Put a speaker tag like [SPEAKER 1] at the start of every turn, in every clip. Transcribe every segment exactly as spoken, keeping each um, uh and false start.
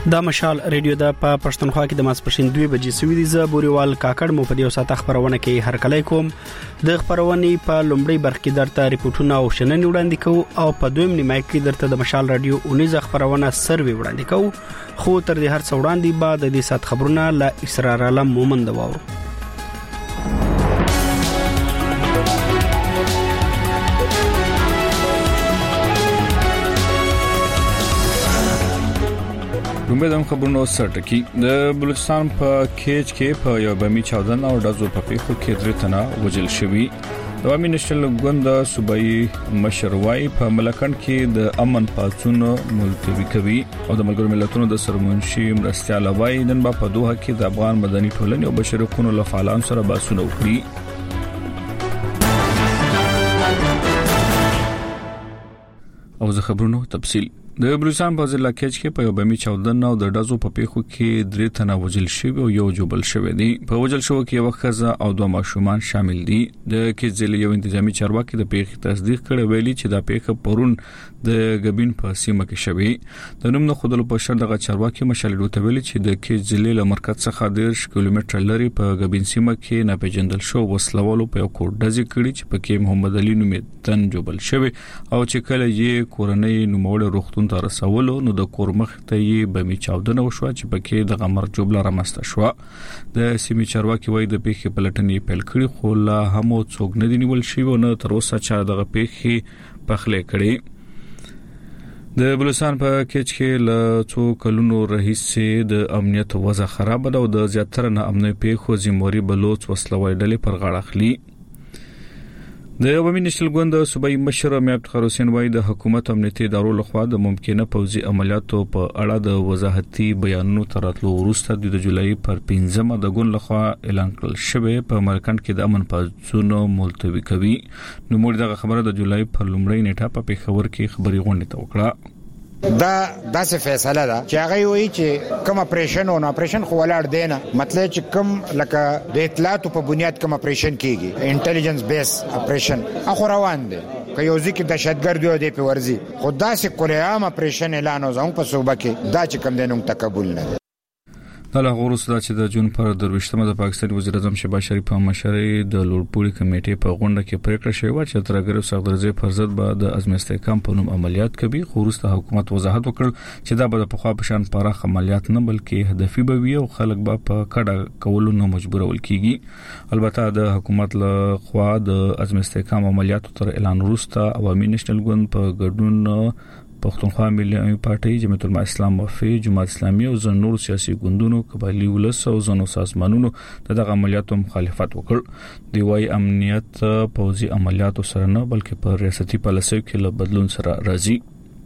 [SPEAKER 1] دا مشال ریډیو د په پښتونخوا کې د ماسپښین دوه بجې سوي دي. ز بوريوال کاکړ مو په دې وساته خبرونه کې هر کله کوم د خبرونې په لومړی برخه کې درته ریپورتونه او شننې وړاندې کوو او په دویم نیمه کې درته د مشال رادیو اونیزه خبرونه سروي وړاندې کوو. خو تر دې هر څه وړاندې بعد د دې سات خبرونه لا اسرار علم مومند واورو.
[SPEAKER 2] لومبه دم خبرونو سرټکی د بلوچستان په کیچ کې په یو بمی چاودن او دازو په پیښو کې درې تنه وژل شوي. د عوامي نېشنل ګوند صوبایي مشروعي په ملکند کې د امن پاتون ملتوي کوي او د ملګرو ملتونو د سرمنشي مرستيال وای نن په دوه کې د افغان مدني ټولنې او بشري حقوقو لفعالان سره باسونه وکړي. او زه خبرونو تفصیل د بلوچستان په ضلع کې چې په یو بمی چاودن او د دازو په پیښو کې درې تنه وژل شوي او یو جوبل شوی دی. په وژل شو کې یو خزه او دوه ماشومان شامل دي. د کې ضلع یو انتظامی چارواکي د پیښې تصدیق کړی ویلي چې دا پیښه پرون د غبین په سیمه کې شوی. د نوم نه خودلو په شر دغه چارواکي مشال ډوته ویلي چې د کې ضلع له مرکز څخه ډیر کیلومتر لري په غبین سیمه کې نه پیژندل شو وسلوالو په یو کور ډزې کړي چې په کې محمد علي نومې تن جوبل شوی او چې کله یې کورنۍ نوموړ روغتون ته رسولو نو د کور مخ ته یې بمی چاودنه وشو چې پکې د غمر جوبل رامسته شو. د سیمې چارواکي وایي د پیښې پلټنې پیل کړي خو لا هم څوک نه دی نیول شوی او نه تر اوسه چا دغه پیښې پخلې کړي. د بلوچستان په کېچ کې له څو کلونو راهیسې د امنیت وضع خراب ده او د زیاتره نه امني پیښو ذمہواری بلوچ وسلوي ډلې پر غاړه اخلي. د عوامي نېشنل ګوند صوبایي مشر امیر افتخار حسین وایي د حکومت امنیتي ادارو لخوا د ممکنه پوځي عملیاتو په اړه د وضاحتي بیانونو تراتلو وروسته د جولای پر پنځمه د ګوند لخوا اعلان کړل شوی په ملکند کې د امن پاتونو ملتوي کوي. نو موږ دغه خبره د جولای پر لومړۍ نیټه په پیښور کې خبري غونډه ته وکړه.
[SPEAKER 3] دا داسې فیصله ده چې هغه وایي چې کوم اپریشن او اپریشن خو ولاړ دی نه مطلب چې کوم لکه د اطلاعاتو په بنیاد کوم اپریشن کیږي انټيليجنس بیس اپریشن اخو روان دي که یو ځکه دهشتګرد دی په ورزي خو داسې کوریا ام اپریشن اعلان وزم په صوبه کې دا چې کوم دینو تقبل نه
[SPEAKER 2] دله غوړو صدا چې د جون پر درويشتمه د پاکستان وزیر اعظم شهباز شریف په مشرۍ د لوړپوړي کمیټې په غونډه کې پریکړه شوې و چې ترګرو سغدرزي فرزت به د ازم استحکام په نوم عملیات کوي. خو وروسته حکومت وضاحت وکړ چې دا به په خوا په شان پراخ عملیات نه بلکې هدفي به وي او خلک به په کډه کولو نه مجبورول کیږي. البته د حکومت له خوا د ازم استحکام عملیاتو تر اعلان وروسته عوامي نېشنل ګوند په ګډون پښتونخوا ملي پارټي جمعیت العلماء اسلام وفي جماعت اسلامي او زنور سیاسي ګوندونو قبایلی ولس او زنو سازمانونو دغه عملیاتو مخالفت وکړ. دی وايي امنیت پوځي عملیاتو سره نه بلکې په ریاستي پالیسیو کې له بدلون سره راځي.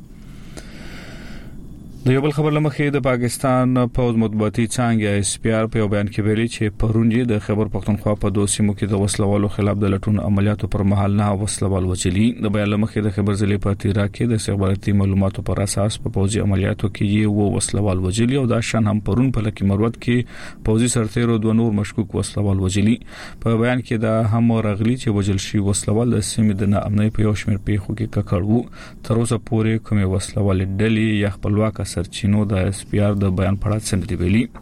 [SPEAKER 2] د یو بل خبر لمخې د پاکستان پوز مطبوعاتي څانګه اس پی آر په بیان کې ویلي چې پرون یې د خیبر پختونخوا په دوه سیمو کې د وسلوالو خلاف د لټون عملیاتو پر مهال نه وسلوال وچلی. د بیان لمخې د خیبر ضلع په تیرا کې د استخباراتي معلوماتو پر اساس په پوځي عملیاتو کې یې وو وسلوال وچلی او دا شان هم پرون په لکه مروت کې پوځي سرتیرو دوه نور مشکوک وسلوال وچلی. په بیان کې دا هم راغلی چې وجل شي وسلوال د سیمې د ناامنۍ په یو شمېر پیښو کې ککړ وو. تر اوسه پورې کومه وسلوال ډلې یا خپلواک سرچینو د اس پی آر د بیان په اړه څه دی ویلي.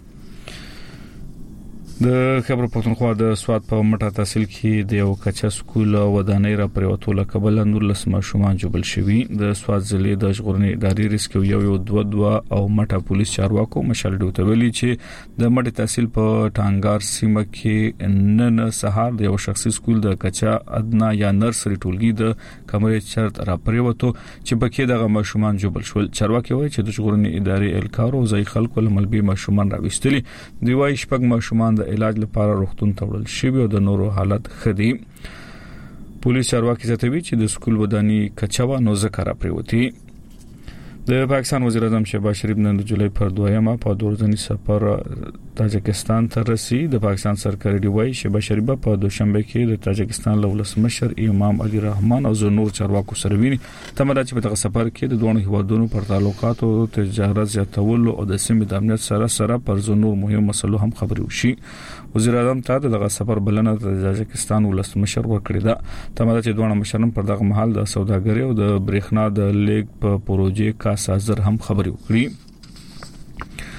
[SPEAKER 2] د خبر پښتونخوا د سواد په مټه تحصیل کې د یو کچا سکول ودانۍ را پریوتو لکبل نور لسما شومان جوبل شوی. د سواد ضلع د ژغورنې ادارې ریسکو یو یو دوه دوه او مټه پولیس چارواکو مشال ډوته ویلي چې د مټه تحصیل په ټانګار سیمه کې نن سهار د یو شخصي سکول د کچا ادنا یا نرسري ټولګي د کمرې چرت را پریوتو چې پکې دغه ماشومان جوبل شول. چارواکي وایي چې د ژغورنې ادارې الکارو ځای خلکو لملبي ماشومان راوستلي. دی وايي شپږ ماشومان د علاج لپاره روغتون ته وړل شوی او د نورو حالت خدي. پولیس چارواکي زیاتوي چې د سکول ودانۍ کچاوه نو ذکر پریوتی. د پاکستان وزیر اعظم شهباز شریف نن د جولای پر دویمه په دورځنی سفر تاجکستان ته رسي. د پاکستان سرکاري دیوای شهباز شریف په دوشنبه کې د تاجکستان لولس مشر امام علي رحمان او زنور چارواکو سره ویني. تمره چې په دغه سفر کې د دوه هیوادونو پر تعلقاتو تجارت زیاتول او د سیمې د امنیت سره سره پر زنور مهم مسلو هم خبري وشي. وزیر اعظم ته دغه سفر بلنه د تاجکستان ولس مشر ورکړی ده. تمره چې دوه مشران پر دغه محل د سوداګرۍ او د برېښنا د لیک په پروژې کا سازر هم خبري وکړي.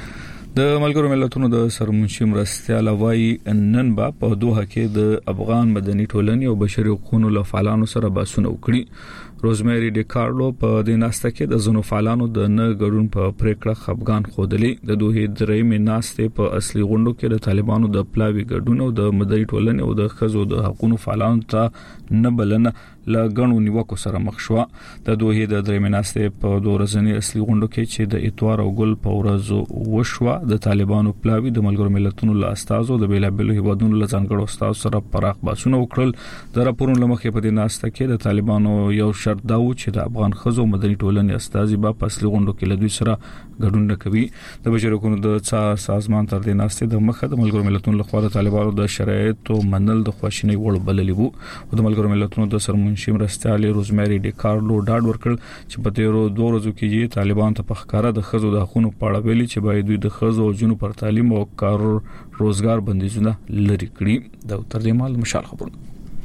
[SPEAKER 2] د ملګرو ملتونو د سرمنشي مرستیال وايي نن با په دوه کې د افغان مدني ټولنې او بشري حقوقو لفعالانو سره بحثونه وکړي. روزمری ډي کارلو په دیناسته کې د زنو فعالانو د نه ګډون په پریکړه خفغان خودلې. د دوه درې مناسته په اصلي غونډو کې د طالبانو د پلاوی ګډون او د مدني ټولنې او د خزو د حقوقو فعالانو ته نه بلنه لا غنو نیوکو سره مخ شو. د دوه د درې مناسته په دوه ورځنی اصلي غونډو کې چې د اتوار او ګل په ورځو وشوه د طالبانو پلاوی د ملګرو ملتونو له استازو د بیلابل هیوادونو له ځانګړو استازو سره پراخ بحثونه وکړل. د راپورونو لمخې په دیناسته کې د طالبانو یو شرط دا و چې د افغان خزو مدني ټولنې استازي به په اصلي غونډو کې له دوی سره ګډون نکوي. د بشري حقوقو د سازمان تر دیناسته د مخه د ملګرو ملتونو لخوا د طالبانو د شرایطو منل د خواشینۍ وړ بللی وو. د ملګرو ملتونو د سرمنشي مرستیال روزمری ډي کارلو ډاډ ورکړ چې په تیرو دوه ورځو کې طالبان ته په ښکارا د خزو د حقوقو په اړه ویلي چې باید دوی د خزو او جنو پر تعلیم او کار روزګار بندیزونه لري کړي. د تر دې مال مشال خبرونه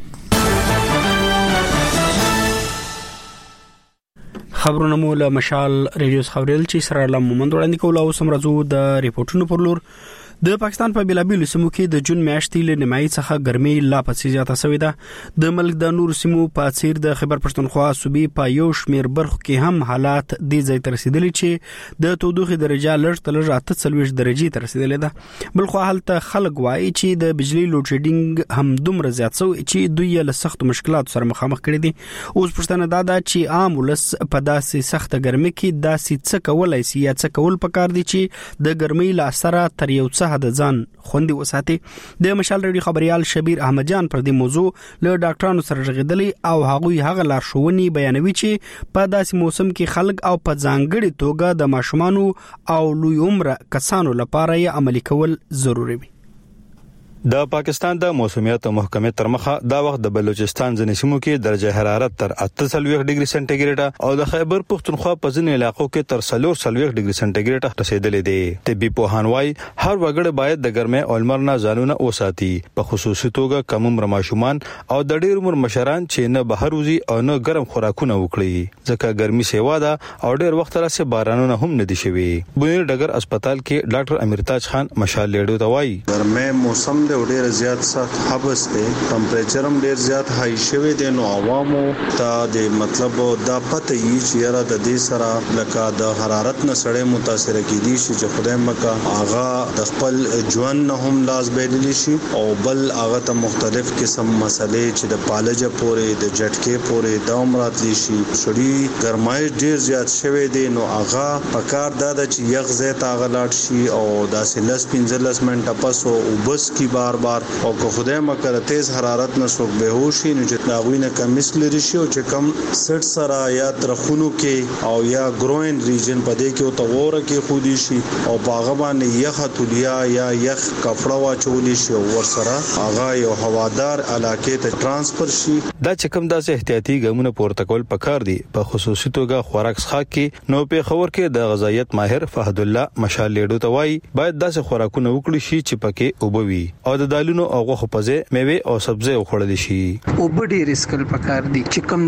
[SPEAKER 1] خبرونه مو له مشال ریډیو خبرل چې سره له مومند وړاندې کول او سمرزو د ریپورتونو پر لور. د پاکستان په بیلابیلو سیمو کې د جون میاشتې له نیمایي څخه ګرمي لا پسې زیاته شوې ده. د ملک د نور سیمو په څیر د خیبر پښتونخوا صوبې په یو شمیر برخو کې هم حالات د ځای تر رسیدلي چې د تودوخې درجه لږ تر لږه اته څلوېښت درجې ته رسیدلې ده. بل خو حالت خلک وایي چې د بجلی لوډ شیډینګ هم دومره زیات شو چې دوی له سخت مشکلاتو سره مخامخ کړي دي. اوس پښتنه دا ده چې عام ولس په داسې سخت ګرمۍ کې داسې څه کولای شي یا څه کول پکار دي چې د ګرمۍ له اثر تر یو څه د ځان خوندي وساتي. د مشال ریډیو خبريال شبیر احمد جان پر دې موضوع له ډاکټرانو سره غږیدلی او هغوی هغه لارښوونې بیانوي چې په داسې موسم کې خلک او په ځانګړي توګه د ماشومانو او لوی عمر کسانو لپاره یې عملي کول ضروري وي.
[SPEAKER 4] د پاکستان د موسمیات محکمې تر مخه دا وخت د بلوچستان ځینې سیمو کې درجه حرارت تر اته څلوېښت ډیګري سانتیګریډ او د خیبر پښتونخوا په ځینې علاقو کې تر څلور څلوېښت ډیګري سانتیګریډ رسیدلې دي. طبي پوهان وايي هر وګړی باید د ګرمۍ او لمر نه ځانونه وساتي، په خصوصي توګه کم عمر ماشومان او د ډېر عمر مشران چې نه بهر وځي او نه ګرم خوراکونه وکړي ځکه ګرمي سیوا ده او ډېر وخت راځي بارانونه هم نه دي شوي. بونیر ډګر هسپتال کې ډاکټر امیرتاج خان مشال لیډو ته وايي
[SPEAKER 5] ګرمۍ موسم ډېر زیات سخت حبس دی، ټمپریچر هم ډېر زیات هاي شوی دی، نو عوامو ته د مطلب دا پته یي چې یاره د دې سره لکه د حرارت نه سړی متاثر کیدي شي چې خدای مکه آغا د خپل ژوند نه هم لاس بیللی شي او بل هغه ته مختلف قسم مسلې چې د پالجه پورې د جټکې پورې د عمرات شي سړی ګرمای ډېر زیات شوی دی، نو هغه پکار دا د چې یغ زیات اغلاټ شي او داسې لس پنځلس منټه پس او بس کی بار بار او که خدای مکه تیز حرارت نه څوک بهوشي نو چې داوینه کمیس لري شي او چې کم سټ سره یا ترخونو کې او یا ګروین ریجن په دې کې او توره کې خودي شي او باغ باندې یخ تولیا یا یخ کپڑا واچولې شي او ور سره هغه یو هوادار علاقې ته ترانسفر شي.
[SPEAKER 4] دا چې کوم داسې احتیاطي ګامونه پورته کول پکار دي په خصوصي توګه خوراک څخه کې نو په خبر کې د غذایت ماهر فهد الله مشال لیډو ته وایي باید داسې خوراکونه وکړي شي چې پکې اوبوي او د دالونو او غوښه پزې میوه او سبزی وخوړل شي.
[SPEAKER 6] او بډې ریسکل پکار دي چې کوم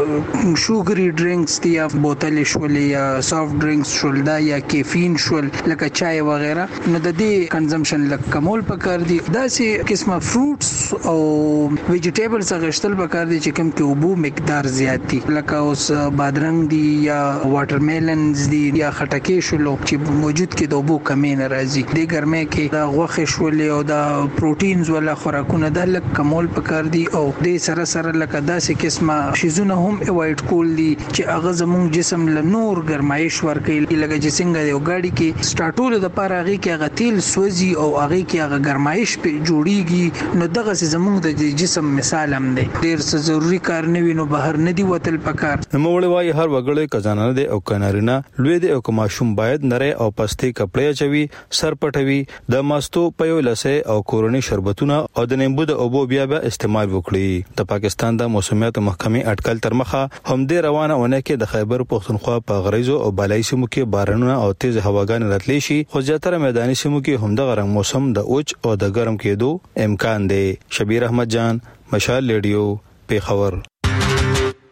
[SPEAKER 6] د شوګري ډرینکس دي یا بوتل شول یا سافټ ډرینکس شول دا یا کیفین شول لکه چای وغیرہ نو د دې کنزمپشن لکه کمول پکار دي. دا سي قسمه فروټس او ویجیټیبلز غشتل پکار دي چې کوم کې اوبو مقدار زیات دي لکه اوس بادرنګ دي یا واټرمیلنز دي یا خټکې شول چې موجود کې د اوبو کمی نه راځي. د ګرمۍ کې دا غوښه شول او دا پروتینز ولا خوراکونه د لک کمول پکار دي او د سره سره لکه داسې قسمه شیزونه هم اوایډ کول دي چې هغه زموږ جسم له نور ګرمایش ورکړي لکه چې څنګه یو گاډي کې سٹارټول د پاره هغه کې هغه تیل سوځي او هغه کې هغه ګرمایش په جوړیږي نو دغه زموږ د جسم مثال هم دی. ډیر څه ضروری کار نه وینو بهر نه دی وتل پکار.
[SPEAKER 4] نوموړی وايي هر وګړی کزانه دی او کنارینه لوی دی او کوماشوم باید نری او پستې کپړې چوي سر پټوي د ماستو په یو لسه او کورونی شربتونه او د نیمبو د اوبو بیا بیا استعمال وکړي. د پاکستان د موسمیات محکمې اټکل تر مخه هم د روانه ونه کې د خیبر پښتونخوا په غریزو او بالای سیمو کې بارانونه او تیز هواګان راتلی شي خو زیاتره میداني سیمو کې هم د غرم موسم د اوچ او د ګرم کېدو امکان دی. شبیر احمد جان مشال لیډیو پیښور.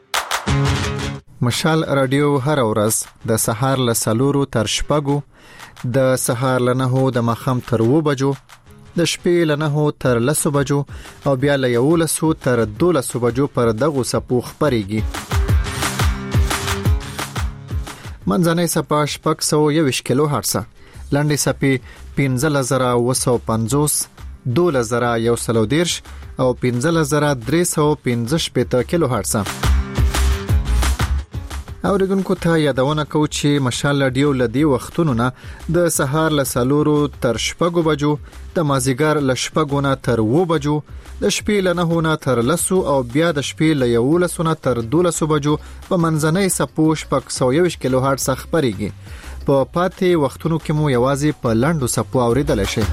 [SPEAKER 7] مشال رادیو هر ورځ د سهار له سلورو تر شپږو د سهار له نهو د ماښام تر اوه بجو، د شپې له نهو تر لسو بجو او بیا له یولسو تر دولسو بجو پر دغو څپو خپرېږي. منځنۍ څپه شپږ سوه یوویشت کیلو هرټزه، لنډې څپې پنځلس زره اوه سوه پنځوس، دولس زره یو سل او دېرش او پنځلس زره درې سوه پنځه شپېته کیلو هرټزه. اوریدونکو ته یادونه کوو چې مشال رادیو لدی وختونو نه د سهار له سلورو تر شپږو بجو، د مازیګر له شپږو نه تر اوه بجو، د شپې له نهو نه تر لسو او بیا د شپې له یولسو نه تر دولسو بجو په منځنۍ څپو شپږ سوه یوویشت کیلو هرټز خپرېږي. په پاتې وختونو کې مو یوازې په لنډو څپو اوریدلی شئ.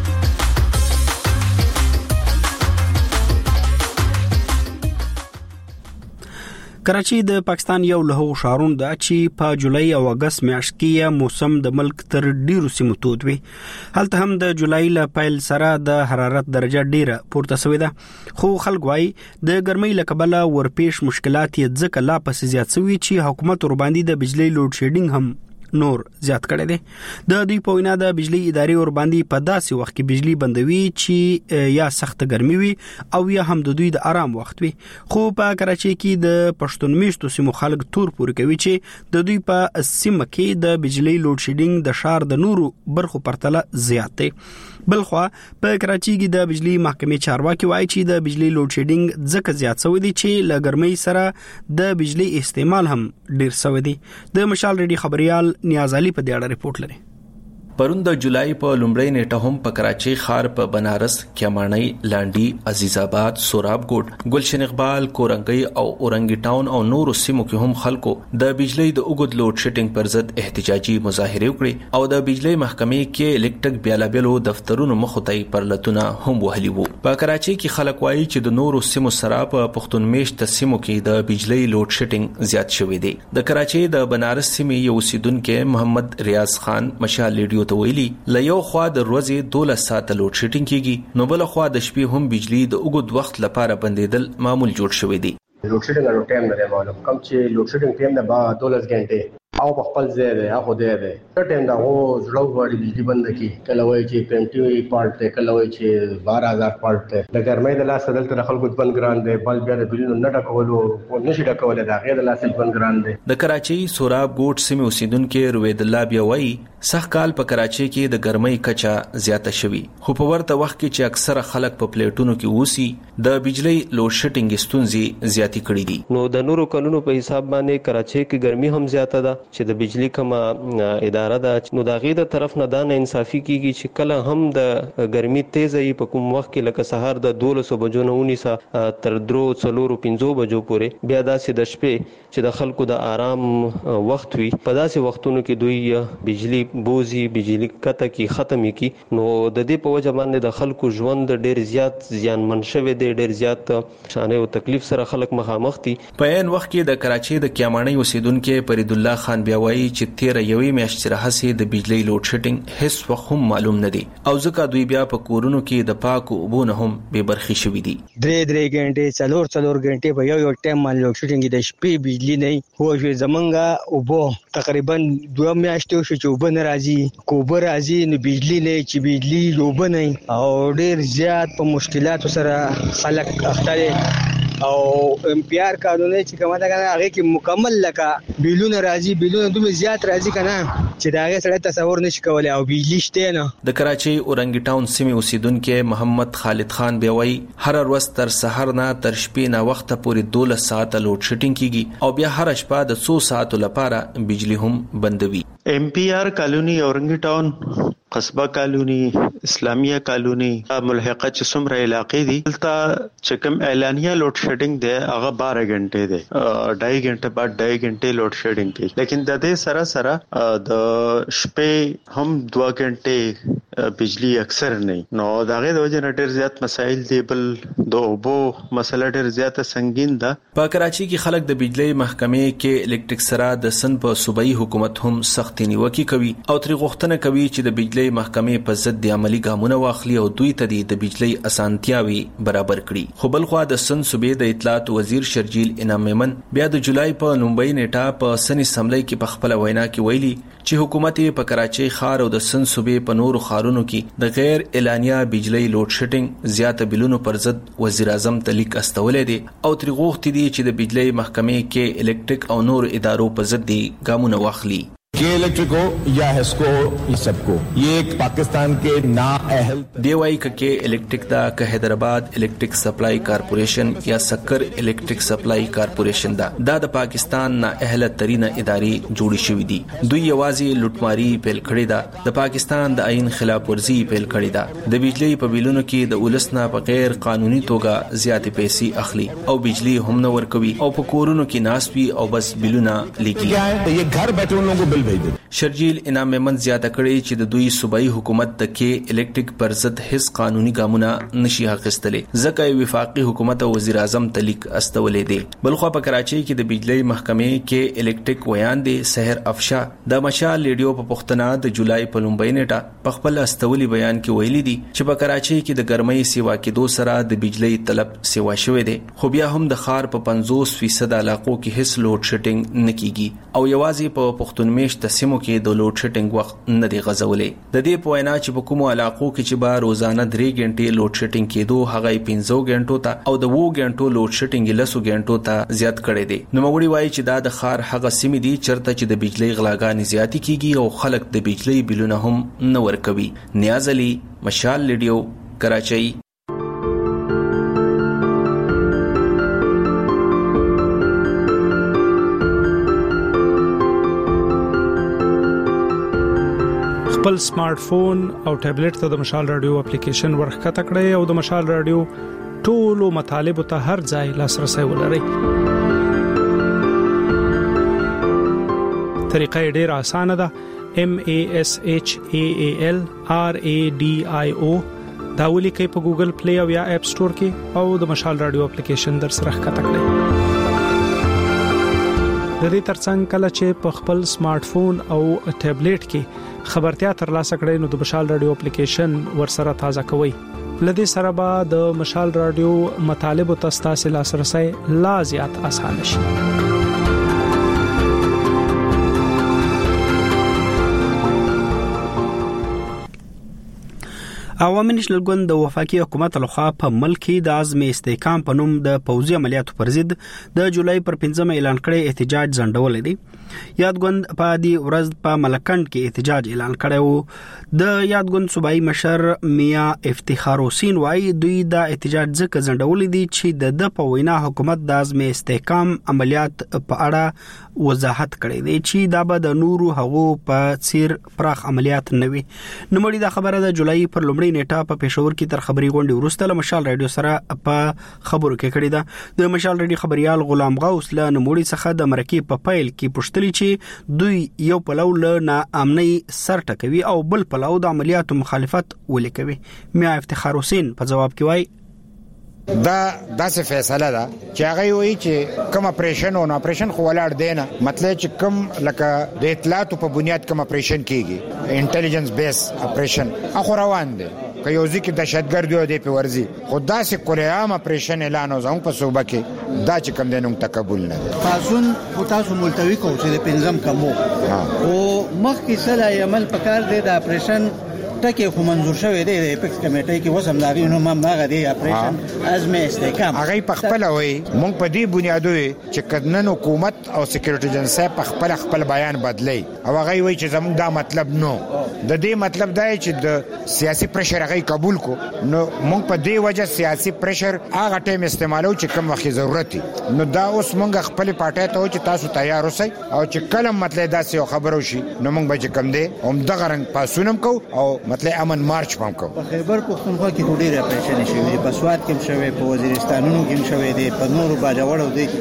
[SPEAKER 1] کراچي د پاکستان یو له هغو ښارونو ده چې په جولای او اگست میاشت کې موسم د ملک تر ډیرو سیمو تود وي. هلته هم د جولای له پیل سره د حرارت درجه ډیره پورته شوې ده، خو خلک وايي د ګرمۍ له کبله ورپېښ مشکلات یې ځکه لا پسې زیات شوي چې حکومت ورباندې د بجلی لوډ شیډینګ هم نور زیات کړی دی. د دوی په وینا د بجلی ادارې ورباندې په داسې وخت کې بجلی بندوي چې یا سخت ګرمي وي او یا هم د دوی د آرام وخت وي. خو په کراچۍ کې د پښتون میشتو سیمو خلک تور پورې کوي چې د دوی په سیمه کې د بجلی لوډ شیډینګ د ښار د نورو برخو پرتله زیات دی. بلخوا په کراچۍ کې د بجلی محکمې چارواکي وایي چې د بجلی لوډ شیډینګ ځکه زیات شوی دی چې له ګرمۍ سره د بجلی استعمال هم ډیر شوی دی. د مشال ریډي خبريال نیاز علي په دې اړه رپورټ لري.
[SPEAKER 8] پرون د جولای په لومړۍ نیټه هم په کراچۍ ښار په بنارس، کیمانۍ، لانډي، عزیز آباد، سوراب کوټ، گلشن اقبال، کورنګي او اورنګي ټاون او نورو سیمو کې هم خلکو د بجلی د اوږد لوډ شیډینګ پر ضد احتجاجي مظاهره وکړي او د بجلی محکمې کې الکټریک بیلابلو دفترونو مخ ته پرلتونه هم وهلي وو. په کراچۍ کې خلک وایي چې د نورو سیمو سره په پښتون میشت سیمو کې د بجلی لوډ شیډینګ زیات شوی دی. د کراچۍ د بنارس سیمې یو اوسیدونکو محمد ریاض خان مشال ریډیو ته ویلي ل یو خوا د ورځې دولس ساعته لوډ شیډینګ کیږي، نو بل خوا د شپې هم بجلی د اوږد وخت لپاره بندیدل معمول جوړ شوی دی.
[SPEAKER 9] لوډ شیډینګ نو ټایم نه معلوم کم چې لوډ شیډینګ ټایم نه با دولس غنټه او په خپل ځای دی هغه دی دی ټایم دا هو زړه وړي بجلی بند کی کله وای چې پنځه پالټ ته کله وای چې بارہ ہزار پالټ ته د ګرمۍ د لاس دلته خلکو بند ګران دی بل بیا د بجلی نه ډکولو او نشي ډکول دا غیر د لاس بند ګران دی.
[SPEAKER 8] د کراچۍ سوراب ګوټ سیمه اوسیدونکو روید الله بیا وایي سخت کال په کراچۍ کې د ګرمۍ کچا زیاته شوی، خو په ورته وخت کې چې اکثره خلک په پلیټونو کې اوسي د بجلی لوډ شیډینګ ستونزې زیاتې کړې دي.
[SPEAKER 10] نو د نورو کلونو په حساب باندې کراچۍ کې ګرمي هم زیاته ده چې د بجلی کومه اداره ده، نو دا غي د طرف نه دا نه انصافي کیږي چې کله هم د ګرمي تیزه په کوم وخت کې لکه سهار د دولسو بجو نه ونیسه تر درو څلورو پنځو بجو پورې بیا داسې د شپې چې د خلکو د آرام وخت وي په داسې وختونو کې دوی بجلی بوزي بجلی کته کې ختمي کی، نو د دې په وجه باندې د خلکو ژوند ډیر زیات زیانمن شوی دی، ډیر زیات شانه او تکلیف سره خلک مخامخ دي.
[SPEAKER 8] په ان وخت کې د کراچۍ د کیمانۍ اوسیدونکو فرید الله خان بیا وایي چې تیر یوې میاشتې راهسې د بجلی لوډ شیډینګ هیڅ وخت هم معلوم نه دی او ځکه دوی بیا په کورونو کې د پاکو اوبو نه هم بې برخې شوي دي.
[SPEAKER 11] درې درې غنټې څلور څلور غنټې په یو یو ټایم باندې لوډ شیډینګ د شپې بجلی نه هو شي زمونږه اوبو تقریبا دوه میاشتې شو چې اوبه نه راځي، کوبه راځي نو بجلی نه چې بجلی اوبه نه او ډیر زیات په مشکلاتو سره خلک اخته دي او ام پی آر قانون چې کومه دا هغه کې مکمل لکه بیلونه راځي بیلونه دومره زیات راځي کنه چې دا هغه سره تصور نشي کولای او بجلی شته نه.
[SPEAKER 8] د کراچۍ اورنګي ټاون سیمه اوسیدونکو محمد خالد خان بیوي هر ورځ تر سحر نه تر شپې نه وخت پورې دولس ساعته لوډ شیډینګ کیږي او بیا هر شپه د څو ساعتو لپاره بجلی هم بندوي.
[SPEAKER 5] ام پی آر کالونی اورنګي ټاون، قصبه کالونی، اسلامیه کالونی، ملحقه چې څومره علاقې دي دلته چې کوم اعلانیه لوډ شیډینګ دی هغه بارہ غنټې دی، ډای غنټه بعد ډای غنټې لوډ شیډینګ دی، لیکن د دې سره سره د شپې هم دوه غنټې بجلی اکثر نه، نو دا غي د وجه نه ډیر زیات مسایل دي. بل د اوبو مسله ډیر زیاته سنگین ده.
[SPEAKER 8] په کراچۍ کې خلک د بجلی محکمې کې الکټریک سره د سن په صوبایي حکومت هم سخت نیوکه کوي او تر غوښتنه کوي چې د بجلی بجلی محکمې په ضد د عملی ګامونه واخلي او دوی ته د بجلی اسانتیاوي برابر کړي. خو بل خو د سن صوبې د اطلاعات وزیر شرجیل انعام میمن بیا د جولای په لومړۍ نیټه په سن اسمبلی کې په خپل وینا کې ویلي چې حکومت په کراچۍ ښار او د سن صوبې په نورو ښارونو کې د غیر اعلانیا بجلی لوډ شیډینګ زیات بلونو پر ضد وزیر اعظم ته لیک استولې دي او تر غوښتي دي چې د بجلی محکمې کې الکتریک او نور ادارو په ضد دي ګامونه واخلي.
[SPEAKER 12] के इलेक्ट्रिक हो या हेस्को ये सबको ये एक पाकिस्तान के नाअहल
[SPEAKER 8] دیوائی کې الکتریک دا که حیدرآباد الکتریک سپلای کارپوریشن یا سکر الکتریک سپلای کارپوریشن دا دا د پاکستان نااهل ترين ادارې جوړې شوې دي. دوی یوازې لوټماري پیل کړې ده، د پاکستان د آئین خلاف ورزي پیل کړې ده، د بجلی په بیلونو کې د ولسنا په غیر قانوني توګه زیاتې پیسې اخلي او بجلی هم نه ورکوي او په کورونو کې ناسوي او بس بیلونه لیکي.
[SPEAKER 12] ये घर बैठे उन लोगों को बिल
[SPEAKER 8] شرجیل انعام میمن زیاته کړي چې د دوی صوبایي حکومت د کې الکتریک پر ضد هیڅ قانوني ګامونه نشي اخیستلې ځکه وفاقي حکومت او وزیر اعظم تلیک استولې دي. بلخو په کراچۍ کې د بجلی محکمې کې الکتریک ویان دي سحر افشا د مشال لیډیو په پښتنه د جولای په لومړۍ نیټه په خپل استولي بیان کې ویلي دي چې په کراچۍ کې د ګرمۍ سیوا کېدو سره د بجلی طلب سیوا شوې دي، خو بیا هم د ښار په پنځوس فیصد علاقو کې هیڅ لوډ شیډینګ نه کیږي او یوازې په پښتونمېشت تسمو کې د لوډ شیډینګ وخت نه دی غځولې. د دې په وینا چې په کومو علاقو کې چې به روزانه درې غنټې لوډ شیډینګ کېدو هغه پنځه غنټو ته او د وو غنټو لوډ شیډینګ لسو غنټو ته زیات کړي دي. نو موږ وایي چې دا د ښار هغه سیمې دي چرته چې د بجلی غلاګانې زیاتې کیږي او خلک د بجلی بلونه هم نه ورکوي. نیاز علي، مشال لیډیو، کراچۍ.
[SPEAKER 13] خپل سمارټ فون او ټابلیټ ته د مشال رادیو اپلیکیشن ورخته کړئ او د مشال رادیو ټولو مطالب ته هر ځای لاسرسي ولرئ. طریقه ډیره اسانه ده. M A S H A A L R A D I O دا ولیکئ په ګوګل پلی او یا اپ سٹور کې او د مشال رادیو اپلیکیشن در سره ښکته کړئ. د دې ترڅنګ کله چې په خپل سمارټ فون او ټابلیټ کې خبرتیا ترلاسه کړئ نو د مشال رادیو اپلیکیشن ورسره تازه کوئ. لدې سره به د مشال رادیو مطالب او تاسو لاسرسي لا زیات آسان شي.
[SPEAKER 1] عوامي نېشنل ګوند د وفاقي حکومت لخوا په ملک کې د عزم استحکام په نوم د پوځي عملیاتو پر ضد د جولای پر پنځمه اعلان کړی احتجاج ځنډول دي. یاد ګوند په دې ورځ په ملکند کې احتجاج اعلان کړی وو. د یاد ګوند صوبایي مشر میا افتخار حسین وايي دوی د احتجاج ځکه ځنډول دي چې د د په وینا حکومت د عزم استحکام عملیات په اړه وضاحت کړی دی چې دا به د نورو هغو په څیر پراخ عملیات نه وي. نو مړي دا خبره د جولای پر لومړۍ نیټه په پېښور کې تر خبري غونډې وروسته له مشال رادیو سره په خبرو کې کړی ده. د مشال رادیو خبريال غلام غوث له نموړي څخه د مرکې په پایل کې پوښتنه چې دوی یو پلو له ناامنۍ سر ټکوي او بل پلو د عملیاتو مخالفت ولیکوي. میا افتخار حسین په جواب کې وایي
[SPEAKER 3] دا داسې فیصله ده چې هغه وایي چې کوم اپریشن او اپریشن خو ولاړ دی نه، مطلب چې کوم لکه د اطلاعاتو په بنیاد کوم اپریشن کیږي انټيليجنس بیس اپریشن اخو روان دي که یو ځکه دهشتګرد دی په ورزي خو داسې کوريام اپریشن اعلان او زموږ په صوبه کې دا چې کوم دینو تقبل نه
[SPEAKER 14] تاسو او تاسو ملتوي کوم چې د پنځم کمو او مخکې سره عمل پکار دی د اپریشن ټکی خو منظور شوی دی د اپیکس کمیټې کې وسم داغي نو ما ماغه دی اپریشن ازمه استحکام
[SPEAKER 3] هغه په خپل وای مونږ په دې بنیادوي چې کدنن حکومت او سکیورټي ایجنسی په خپل خپل بیان بدلی او هغه وای چې زموږ دا مطلب نو د دې مطلب دا چې د سیاسي پریشر هغه قبول کو نو مونږ په دې وجه سیاسي پریشر هغه ټیم استعمالو چې کوم وخت ضرورت نو دا اوس مونږ خپل پټه ته چې تاسو تیار اوسئ او چې کلم مطلب دا څه خبرو شي نو مونږ به کوم دی هم دغه رنګ پاسونم کو او مطلب امن مارچ پام کو.
[SPEAKER 14] په خیبر پختونخوا کې ډېر اپریشن شوی دی، په سوات کې شوی، په وزیرستانونو کې شوی دی، په نورو باجوړو دی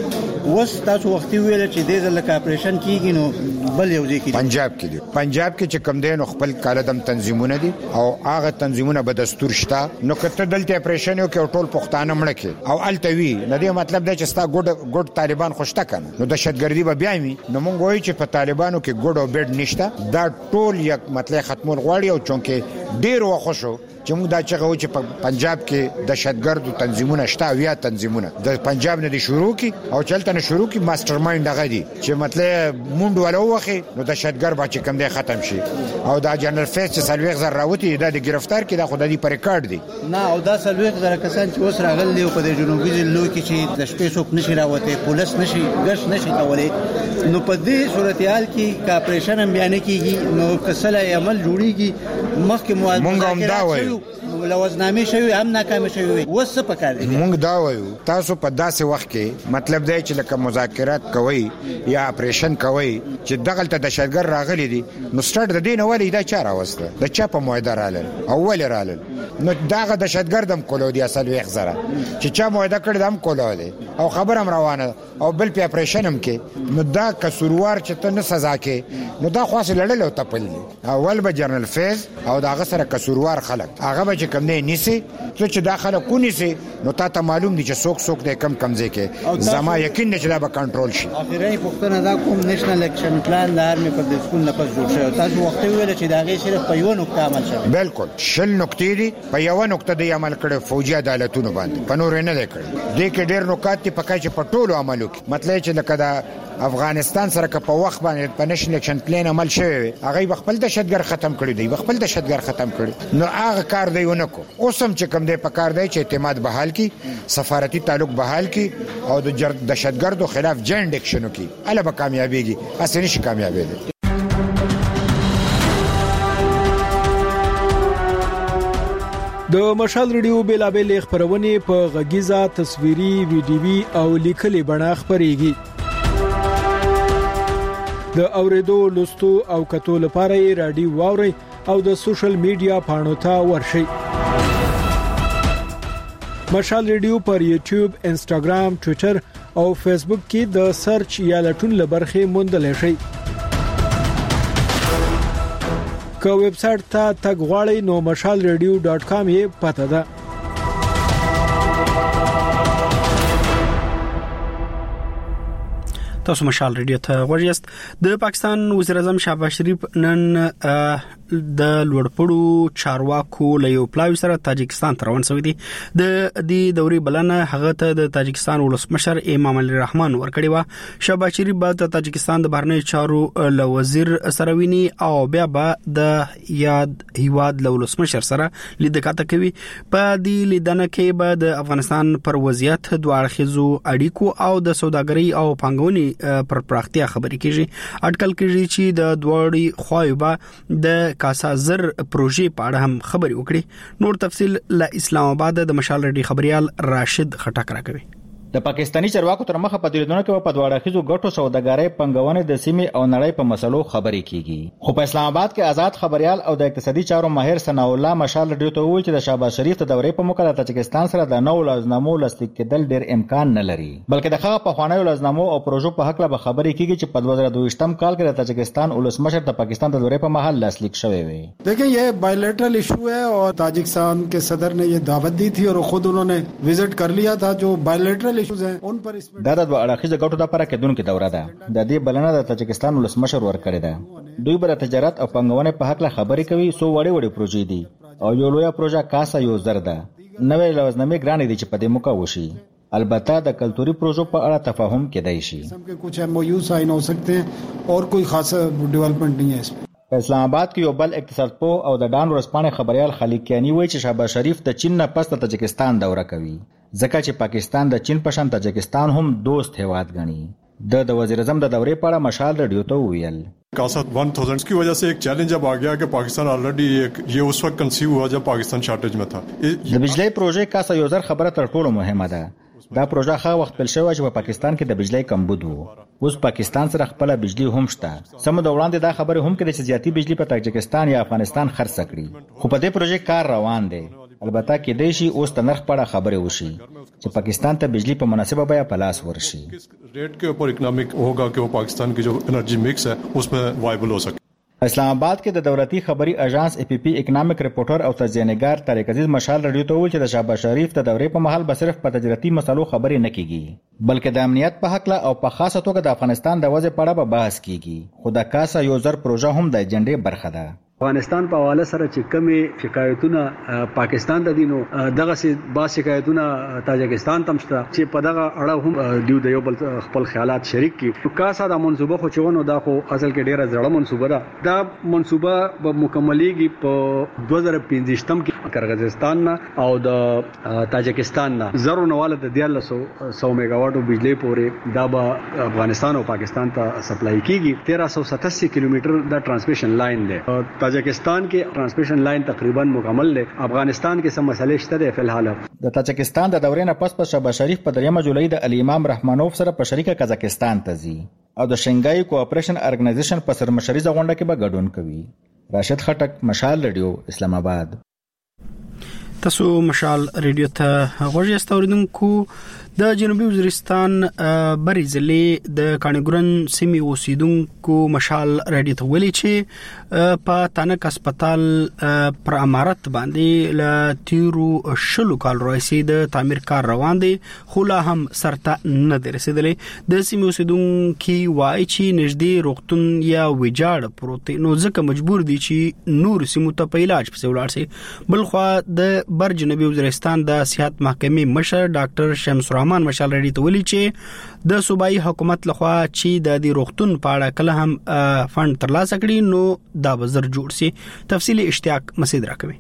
[SPEAKER 14] وس تاسو وختي ویل چې د ځل کا اپریشن کیږي نو بل یو ځای کې
[SPEAKER 3] پنجاب کې دی پنجاب کې چې کم دین خپل کالدم تنظیمونه دي او هغه تنظیمونه به دستور شته نو کته دلته اپریشن یو کې ټول پښتانه مړ کې او التوی نه دی مطلب دا چې ستا ګډ ګډ طالبان خوشته کنه نو دهشتګردي به بیا می نو مونږ وایو چې په طالبانو کې ګډ او بیډ نشته دا ټول یک مطلب ختمول غواړي او چونکه ډیر وخښو چې موږ دا چې غو چې په پنجاب کې دهشتګردو تنظیمونه شته ویا تنظیمونه د پنجاب نه دي شروع کی او چلته نه شروع کی ماستر مایند هغه دي چې مطلب مونډ ولا وخی نو دهشتګر به چې کم دی ختم شي او دا جنرال فیس چې سلويغ زر راوتی دا د گرفتار کې دا خدای په ریکارډ دي
[SPEAKER 14] نه او دا سلويغ زر کسان چې اوس راغلي په د جنوبي ضلعو کې چې د شپې څوک نشي راوته پولیس نشي ګش نشي کولای نو په دې صورتحال کې کا اپریشن هم بیان کیږي نو کسله عمل جوړیږي مخکې موازنه لوازنامه شوی هم ناکام شوی وسه پکار دي
[SPEAKER 3] مونږ دا وایو تاسو په داسې وخت کې مطلب دی چې لکه مذاکرات کوي یا اپریشن کوي چې دغه ته دهشتګر راغلي دي نو سټارټ د دین اولی دا چاره وسته د چا په موعده رالل اول رالل نو داغه دهشتګردم کولو دی اصل ویخ زره چې چا موعده کړی دم کولو دی او خبر هم روانه او بل په اپریشن هم کې نو دا قصوروار چې ته نه سزا کې نو دا خاص لړل او تپل اول به جنرال فیض او داغه سره قصوروار خلک هغه به کم نه نیسي چې داخله کو نیسي نو تا ته معلوم دي چې څوک څوک د کم کمزې کې زما یقین نه چې دا به کنټرول شي
[SPEAKER 14] اخیری پښتنه دا کوم نېشنل اکشن پلان د آرمي پر د سکول نه پس جوړ شوی تاسو وخت ویل چې دا غي صرف په یو نقطه عمل شوی
[SPEAKER 3] بالکل شل نقطې دي په یو نقطه دی عمل کړي فوجي عدالتونو باندې په نور نه کړي د کې ډېر نکات په کای چې په ټولو عملو کې مطلب چې لکه دا افغانستان سره که په وخت باندې په نېشنل اکشن پلان عمل شوی هغه خپل دهشتګر ختم کړی دی خپل دهشتګر ختم کړی نو هغه کار دی ونکو اوسم چې کوم دی په کار دی چې اعتماد بحال کی سفارتي تعلق بحال کی او د دهشتګردو خلاف جنډ اکشنو کی اله به کامیابیږي اسنه شي کامیابیږي
[SPEAKER 13] د مشال ریډیو بیلابل خبرونه په غږیزه تصویري ویډیوي او لیکلي بڼه خبريږي د اوریدو لوستو او کتو لپاره رادیو واوري او د سوشل میډیا پاڼو ته ورشئ مشال ریډیو پر یوټیوب انسټاګرام ټوئیټر او فیسبوک کې د سرچ یا لټون لبرخه موندل شئ که ویب سټ ته تګ غواړئ نو مشال ریډیو ډاټ کام یې پته ده
[SPEAKER 1] تاسو مشال ریډیو ته ورجست د پاکستان وزیر اعظم شهباز شریف نن د لوړپړو چارواکو له یو پلاوی سره تاجکستان ته روان شوی دی د دې دوري بلنه هغه ته د تاجکستان ولسمشر امام علي رحمان ورکړی و شهباز شریف به د تاجکستان د بهرنی چارو له وزیر سره ویني او بیا به د یاد هیواد له ولسمشر سره لیدکاته کوي په دې لیدنه کې به د افغانستان پر وضعیت دوه اړخیزو اړیکو او د سوداګرۍ او پانګونې پر پراختیا خبرې کیږي اټکل کیږي چې د دوړي خوایبه د کاسا زر پروژې په اړه هم خبرې وکړي نور تفصيل له اسلام آباد د مشال ریډي خبريال راشد خټک راکوي
[SPEAKER 15] د پاکستانی چارواکو تر مخه په دلیدونو کې په دواړه خيزو ګټو سوداګرۍ پنګونې د سیمې او نړۍ په مسلو خبرې کیږي خو په اسلام آباد کې آزاد خبريال او د اقتصادي چارو ماهر ثنا الله مشال ریډیو ته وویل چې د شهباز شریف د دورې په موقع د تاجکستان سره د نو لازمو لاسلیک کېدل ډېر امکان نه لري بلکې دغه په خوانیو لازمو او پروژو په حق له خبرې کیږي چې په دوه هزار دوه ختم کال کې د تاجکستان ولسمشر د پاکستان د دورې په محل لاسلیک شوی وي
[SPEAKER 16] देखिए ये बायलैटरल इशू है और ताजिकिस्तान के सदर ने ये दावत दी थी और खुद उन्होंने विजिट कर लिया था जो बायलैटरल इश्यूज हैं उन पर
[SPEAKER 15] دا د دوه اړخیزه ګټو لپاره کېدونکې دوره ده د دې بلنه د تاجکستان ولسمشر ورکړی ده دوی بر تجارت او پنګونې په حق له خبرې کوي سو وړي وړي پروژې دي او یو لوی پروژه کاسا یو زر ده نوې لوازمې ګرانې دي چې په دې موقع وشي البته د کلتوري پروژو په اړه تفاهم کېدای شي
[SPEAKER 16] कुछ एमओयू साइन हो सकते हैं और कोई खास डेवलपमेंट नहीं है इसमें
[SPEAKER 15] په اسلام آباد کې یو بل اقتصاد پو او د ډان ورسپانې خبريال خلیق کیانی وایي چې شهباز شریف د چین نه پس د تاجکستان دوره کوي ځکه چې پاکستان د چین په شان تاجکستان هم دوست هیواد غني د د وزیر اعظم د دورې په اړه مشال ریډیو ته ویل
[SPEAKER 17] कासा हज़ार की वजह से एक चैलेंज अब आ गया कि पाकिस्तान ऑलरेडी एक ये उस वक्त कंसीव हुआ जब पाकिस्तान शॉर्टेज में था
[SPEAKER 15] د بجلی پروژې کاسا یو زر خبره تر ټولو مهمه ده دا پروژه خا وخت بل شوی چې په پاکستان کې د بجلی کمبود وو اوس پاکستان سره خپل بجلی هم شته سم د وړاندې دا خبره هم کړي چې زیاتی بجلی په تاجکستان یا افغانستان خرڅ کړي خو په دې پروژې کار روان دی البته کې د شي اوس د نرخ په اړه خبرې وشي چې پاکستان ته بجلی په مناسبه بیه په لاس ورشي.
[SPEAKER 17] रेट के ऊपर इकोनॉमिक होगा कि वो पाकिस्तान की जो एनर्जी मिक्स है उसमें वायबल हो सके.
[SPEAKER 15] اسلام آباد کې د دولتي خبري اژانس ای پی پی اکونومیک ریپورټر او تجزیه‌نګار طارق عزیز مشال رادیو ته ویل چې د شهباز شریف د دورې په مهال به صرف په تجارتي مسلو خبرې نه کیږي بلکې د امنیت په حق له او په خاصه توګه د افغانستان د وضع په اړه به بحث کیږي. خو د کاسا یو زر پروژه هم د ایجنډې برخه ده.
[SPEAKER 18] افغانستان په حواله سره چې کمی شکایتونه پاکستان د دینو دغه سي با شکایتونه تاجکستان تم شته چې په دغه اړه هم دیو د یو بل خپل خیالات شریک کی. کاسا د منصوبه خو چېونو دا خو اصل کې ډیره زړه منصوبه ده. دا منصوبه به مکملېږي په دوه زره پنځه کې قرغیزستان نه او د تاجکستان نه زرو نواله د دیارلس سو میگاواټو بجلی پورې دا به افغانستان او پاکستان ته سپلای کیږي. تیرہ سو ستاسی کیلومتر دا ټرانسمیشن لاین ده. تاجکستان کې ټرانسمیشن لاین تقریبا مکمل دی. افغانستان کې سم مسلې شته د فلحال.
[SPEAKER 15] د تاجکستان د دورې نه پس پس شهباز شریف په دریمه جولای د علي امام رحمانوف سره په شریکه قزاقستان ته ځي او د شنګای کوآپریشن ارګنایزیشن په سرمشري غونډه کې به ګډون کوي. راشد خټک، مشال رادیو، اسلام آباد.
[SPEAKER 1] تاسو مشال رادیو ته غوږی استوریدونکو. د جنوبي وزیرستان بری ضلع د کانګورن سیمې اوسیدونکو مشال رادیو ته ویلي چې په تانک هسپتال پر امارت باندې ل تیرو شلو کال راځي د تعمیر کار روان دي خو لا هم سرته نه رسیدلې. د سیمې اوسیدونکو وایي چې نږدې روغتون یا ویجاړ پروت نو ځکه مجبور دي چې نور سیمو ته په علاج پسې ولاړ شي. بل خو د بر جنوبي وزیرستان د صحت محکمې مشر ډاکټر شمس رحمان مشال رډي ته ویلي چې د صوبایي حکومت لخوا چې د دې روغتون په اړه کله هم فند ترلاسه کړي نو دا وزر جوړ سي. تفصیلی اشتیاق مسعود راکوي.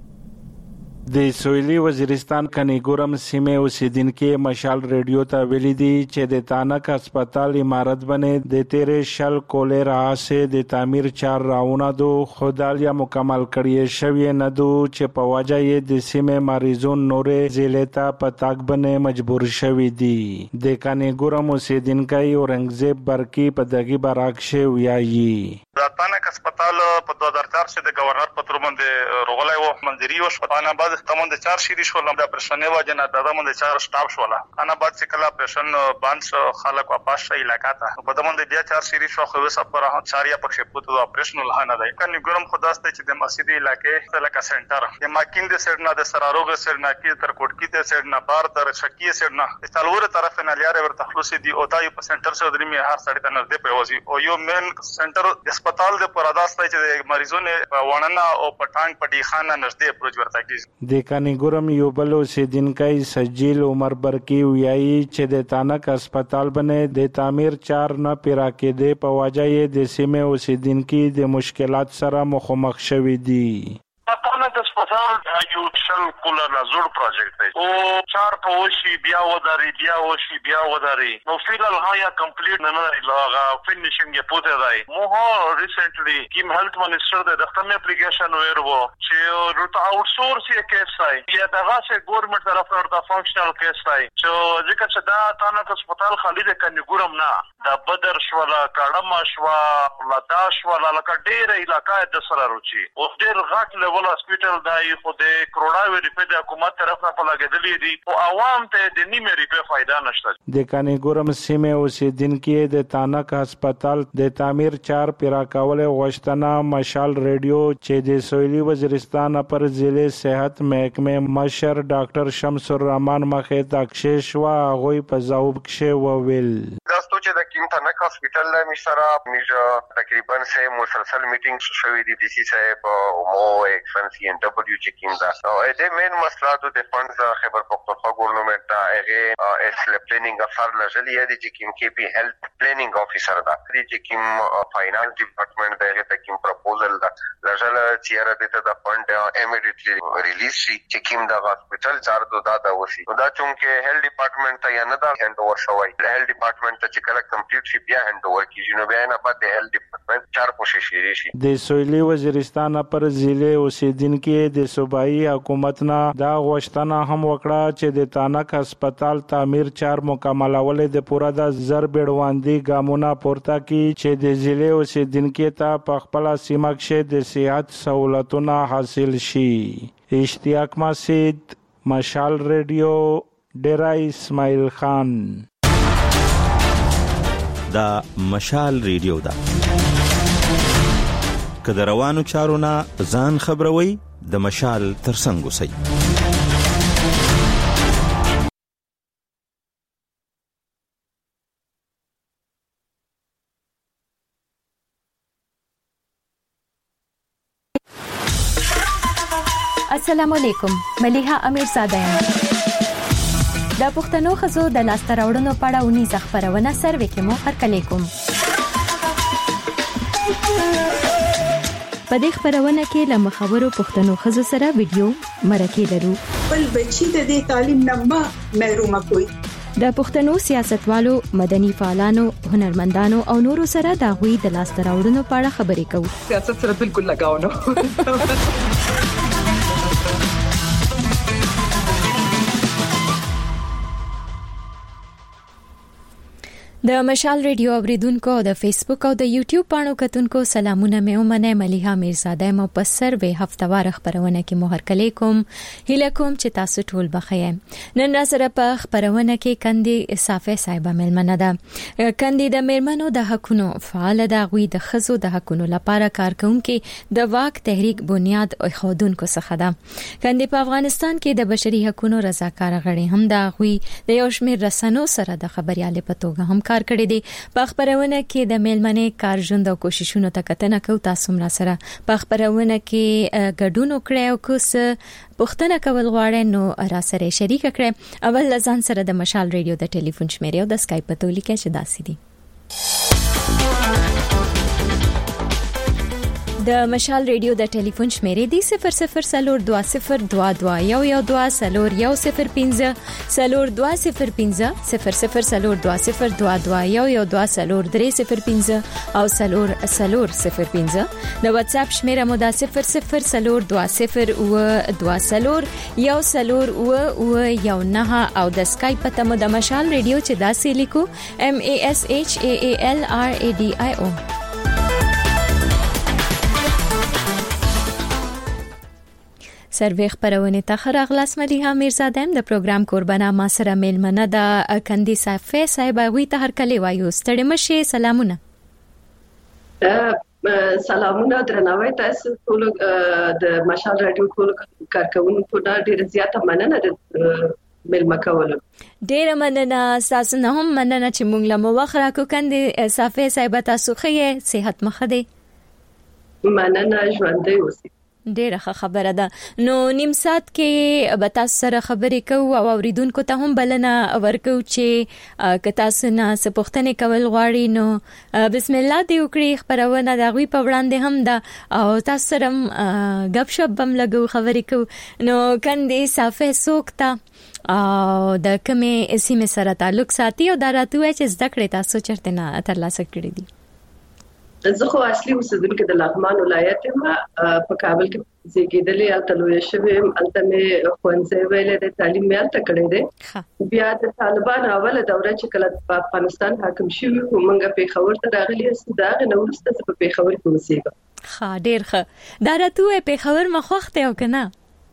[SPEAKER 19] د سویلي وزیرستان کنیګورم سیمه اوسیدونکو مشال رادیو ته ویلي دي چې د تانک هسپتال امارت باندې د تیرې شل کولې راځي د تعمیر چار راونه دو خدالیا مکمل کړی شوی نه دو چې په وجه یې د سیمه مریضون نورې زیلتا په تاک باندې مجبور شوی دي. د کنیګورم اوسیدونکو اورنګزیب برکی په دغه براکشه ویایي
[SPEAKER 20] د تانک هسپتال په دوه هزار چار کې د گورنر په تور باندې روغلای وو منځري او شپانه بعد تمون د چار شری شو لم د پرشنه واجنه د تمون د چار سټاف شولا انا بعد چې کلا پرشن باندې خلک واپس شي علاقہ ته په تمون د بیا چار شری شو خو سب پر چاریا پکښه پوتو اپریشنل نه دی کني ګرم خداسته چې د مسجد علاقې لکه سنټر د ماکین د سرنا د سراروغ سرنا کې تر کوټکی د سرنا بار تر شکی سرنا استالور طرف نه لیاره ور تخلص دي او تای په سنټر سره درې می هر سړی ته نږدې پروزي او یو مین سنټر د هسپتال د پراداسته چې مریضونه وننه او پټانګ پټی خانه نږدې پروژ ورته کیږي.
[SPEAKER 19] د کنیګورم یو بل اوسیدونکو سجیل عمر برکی ویایي چې د تانک هسپتال باندې د تعمیر چار نه پیرا کې د په وجه یې د سیمه اوسیدونکو د مشکلات سره مخامخ شوي دي.
[SPEAKER 20] تانک هسپتال یو شل کوله نزور پروجیکټ دی او چار په وشي بیا وداري بیا وشي بیا وداري نو فیلال هایا کمپلیټ نه نه لاغه فینیشینګ یې پوتې دی. مو هو ریسنټلی کیم هیلث منسٹر د ختم اپلیکیشن ورو چې روټ آوټ سورس یې کیس دی یا دغه سه ګورنمنت طرف نه د فنکشنل کیس دی چې ځکه چې دا تانک هسپتال خالي د کنيګورم نه د بدر شولا کډم شوا لداش ولا لکه ډېر علاقې د سره روچي او ډېر غټ لیول هسپتال دی خو د کروڑاوي ریپې د حکومت طرف نه په لګېدلې دي او عوام ته د نیمه ریپې فائدہ نشته.
[SPEAKER 19] د کنیګورم سیمه اوسیدونکو د تانک هسپتال د تعمیر چار پیرا کول غوښتنه مشال رادیو چې د سویلي وزیرستان پر ضلع صحت محکمه مشر ډاکټر شمس الرحمن مخه تاکشش وا غوي په ځواب کې وویل
[SPEAKER 21] داستو چې د کیم تانک هسپتال له مشره میجا تقریبا سه مسلسل میټینګ شوې دي ډي سي صاحب او مو ایکسپنسی ان دبليو چې کیم دا او د مین مسله د فندز خبر پختونخوا ګورنمنت دا هغه اس پلانینګ افسر لږلی دی چې کیم کې پی هیلث پلانینګ افیسر دا دی چې کیم فاینانس ډپارټمنټ دغه ته کیم پروپوزل دا لږل چې را دته د فند امیډیټلی ریلیز شي چې کیم دا هسپتال چار دو دا دا وسی دا چونکه هیلث ډپارټمنټ ته یا نه دا هند اور شوی هیلث ډپارټمنټ ته چې کله کمپلیټ پروجیکټ چې بیا هند اوور کیږي نو بیا نه بعد د هیلث ډپارټمنټ چار کوشش لري شي
[SPEAKER 19] د سویلي وزیرستان پر ضلع اوسیدونکو د صوبایي حکومت نه دا غوښتنه هم وکړه چې د تانک هسپتال تعمیر چار مکملول د پوره د زر بیړواندي ګامونه پورته کی چې د ضلع اوسیدونکو ته په خپل سیمه کې د صحت سہولتونه حاصل شي. اشتیاق مسجد، مشال ریډیو، ډیرا اسماعیل خان.
[SPEAKER 2] دا مشال ریډیو دا که د روانو چارو نه ځان خبروي د مشال ترڅنګ اوسئ.
[SPEAKER 22] السلام علیکم، ملیحه امیرزاده یم. د پښتنو ښځو د لاسته راوړنو په اړه اونیزه خپرونه سروې کې مو هرکلی کوم. په دې خپرونه کې له مخورو پښتنو ښځو سره ویډیو مرکې لرو.
[SPEAKER 23] بل بچی د دې تعلیم نه محروم کوي.
[SPEAKER 22] د پښتنو سیاستوالو، مدني فعالانو، هنرمندانو او نورو سره د غوي د لاسته راوړنو په اړه خبرې کوو.
[SPEAKER 23] سیاست سره بالکل لگاو نه.
[SPEAKER 22] د مشال ریډیو اوریدونکو او د فیسبوک او د یوټیوب باندې کتونکو سلامونه مې ومنه. ملیحه امیرزاده مو په سروې هفتوار خبرونه کې مو هرکلی کوم. هیله کوم چې تاسو ټول بخیر. نن را سره په خبرونه کې کندي صافه صاحب ملمنه ده. کندي د میرمنو د حقونو فعال ده، غوي د خزو د حقونو لپاره کارکونکي د واک تحریک بنیاد او خودونکو څخه ده. کندي په افغانستان کې د بشري حقونو رضاکار غړي هم ده. غوي د یو شمېر رسنو سره د خبريالې په توګه هم کار کړی دی. په خبرونه کې د میلمنې کار ژوند او کوششونو ته کتنه کوو. تاسو را سره په خبرونه کې ګډون وکړئ او کوس پوښتنه کول غواړئ نو را سره شریک کړئ. اول لزان سره د مشال ریډیو د ټلیفون شمیرې او د اسکایپ په توګه کې چې داسې دي. د مشال ریډیو د ټلیفون شمیرې دی صفر صفر سلور دوا صفر دوا دوا یو یو دوا سلور یو صفر پنځه سلور دوا صفر پنځه صفر صفر سلور دوا صفر دوا دوا یو یو دوا سلور درې صفر پنځه او سلور سلور صفر پنځه. د واتس اپ شمیره مو د صفر صفر سلور دوا صفر و دوا سلور یو سلور و و یو نه او د اسکایپ ته مو د مشال ریډیو چې داسې لیکو M A S H A A L R A D I O. سروې خبرونه ته خراغلاس ملیحه امیرزاده د پروګرام قربانه ما سره میلمنه د کندي صافه صاحب غوي ته هرکلی وایو. ستړي مشه. سلامونه.
[SPEAKER 23] سلامونه درناوی تاسو ټول د مشال رادیو ټول کارکونکو ډېر ډېر زیاته مننه د میلمه کولو.
[SPEAKER 22] ډېر مننه. تاسو نه هم مننه چې مونږ له مو وخت راکو. کندي صافه صاحب تاسو خې صحت مخه دی.
[SPEAKER 23] مننه. ژوندۍ اوسئ.
[SPEAKER 22] ډیره ښه خبره ده. نو نیم ساعت کې به تاسو سره خبرې کوو او اوریدونکو ته هم بلنه ورکو چې که تاسو نه څه پوښتنې کول غواړي نو بسم الله دې وکړي. خبرونه د غوي په وړاندې هم ده او تاسو سره غب شپ بم لګو خبرې کوو. نو کندي صافه سوکتا او د کومې سیمه سره تعلق ساتي او دا راتوي چې زده کړې تاسو چرته نه ترلاسه کړې دي.
[SPEAKER 23] زه خو اصلي اوسیدونکو د لغمان ولایت یم. په کابل کې زیږیدلې الته لویه شوم. الته مې ښوونځی ویلې د تعلیم مې الته کړی دی. بیا د طالبان اوله دوره چې کله په افغانستان حاکم شوی و موږ په پیښور ته راغلي یو دا نه ورسته په پیښور کې اوسېږم.
[SPEAKER 22] ښه ډېر ښه. دا راته پیښور مخوخته او کنه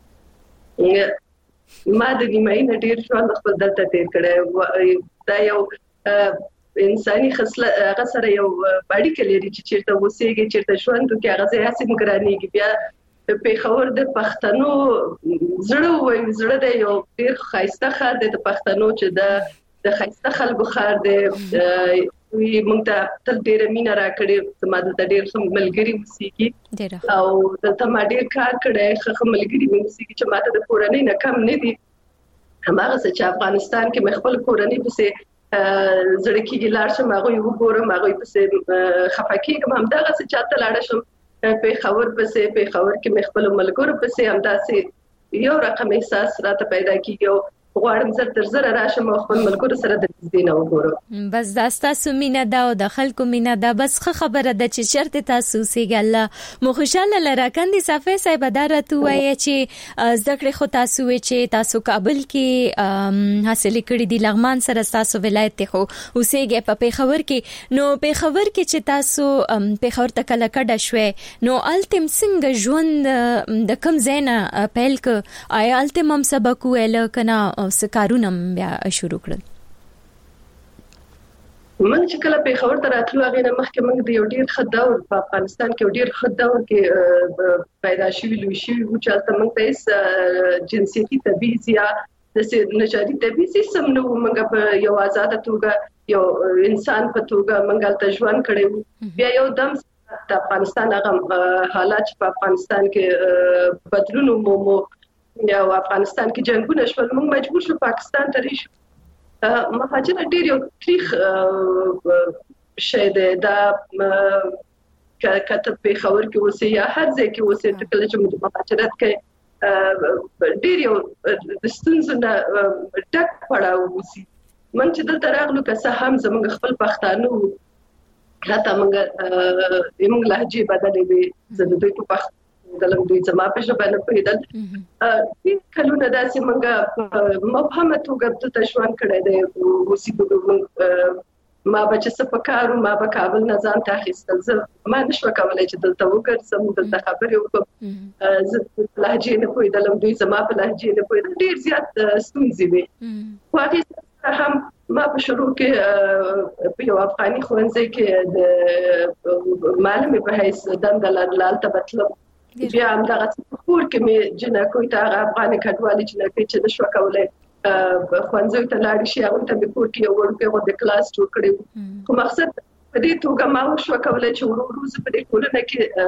[SPEAKER 23] ما د نیمه نه ډېر ژوند خپل دلته تیر کړی. دا یو انساني خصله هغه سره یو باډي کلري چې چیرته وسیږي چیرته ژوند کې هغه ځای هڅه مګرانيږي. بیا په خبر د پښتنو زړه وای زړه د یو ډیر خاصه خار د پښتنو چې د د خاصه خلکو خار د وی مونږ ته تل ډیر مینا راکړي. زما د ډیر ملګری وسیږي او د ما ډیر کار کړی. خه ملګری وسیږي چې ماته د کورنۍ نه کم نه دي. هماغه چې افغانستان کې مخبل کورنۍ پسې زړه کې ګلار شم هغه یو ګورم هغه پسې خفاکیږم. هم دغه څه چاته لاړ شم په خبر پسې په خبر کې مخبل ملګرو پسې هم داسې یو رقم احساس راته پیدا کیږي. غواړم زر تر زر راشم او خپل ملګرو سره د دې نه وګورم.
[SPEAKER 22] بس دا تاسو مینا دا او د خلکو مینا دا بس خبره ده چې شرط تاسو سیګل مو خوشاله لراکندي صافي صاحب دارته وایي چې ذکر خو تاسو چې تاسو کابل کې حاصل کړی دی لغمان سره تاسو ولایت ته اوسېږي په پیښور کې نو پیښور کې چې تاسو پیښور ته کله کډه شوي نو التم څنګه ژوند د کم زینا پهل ک آیا التم هم سبق ویل کنا سکارونم بیا شروع کړل.
[SPEAKER 23] من چې کله پیښور ته راتلو هغه نه مخکې موږ د یو ډیر ښه دور په افغانستان کې ډیر ښه دور کې پیدا شوی لوي شوی و چې تاسو موږ ته جنسيتي تبعیض یا د نژادي تبعیض سم نو موږ په یو آزاد توګه یو انسان په توګه موږ ته ژوند کړو. بیا یو دم د افغانستان هغه حالات په افغانستان کې بدلون مو یا افغانستان کې جنگونه شول موږ مجبور شو پاکستان ته ریشو. مهاجر ډیر یو تاریخ شې ده دا کته په خبر کې اوسې یا هر ځای کې اوسې ټکل چې موږ مهاجرت کوي ډیر یو د ستونزو نه ډک پړاو اوسې. من چې دلته راغلو که څه هم زموږ خپل پښتانه راته موږ موږ لهجه بدلې وي زه دوی په پښتو دلم دوی زما په ژبه نه پوهېدل. دې کلونه داسې موږ مفهومه توګه د ژوند کړی دی اوسېدو ما به چې څه په کار ما به کابل نه ځان ته اخیستل زه ما نشوه کولی چې دلته وګرځم دلته خبرې وکړم زه لهجې نه پوهېدلم دوی زما په لهجې نه پوهېدل ډېر زیات ستونزې وې. خو هغې هم ما په شروع کې په یو افغاني ښوونځي کې د معلمې په حیث دنده لرله هلته به تلم. بیا همدغه کور کې مې جنکوی ته هغه افغاني کډوالې جنکۍ چې نشوه کولی ښوونځیو ته لاړې شي هغوی ته مې کور کې یو وړوکی غوندې کلاس جوړ کړی و. خو مقصد په دې توګه ما وشوه کولی چې ورو ورو زه په دې ټولنه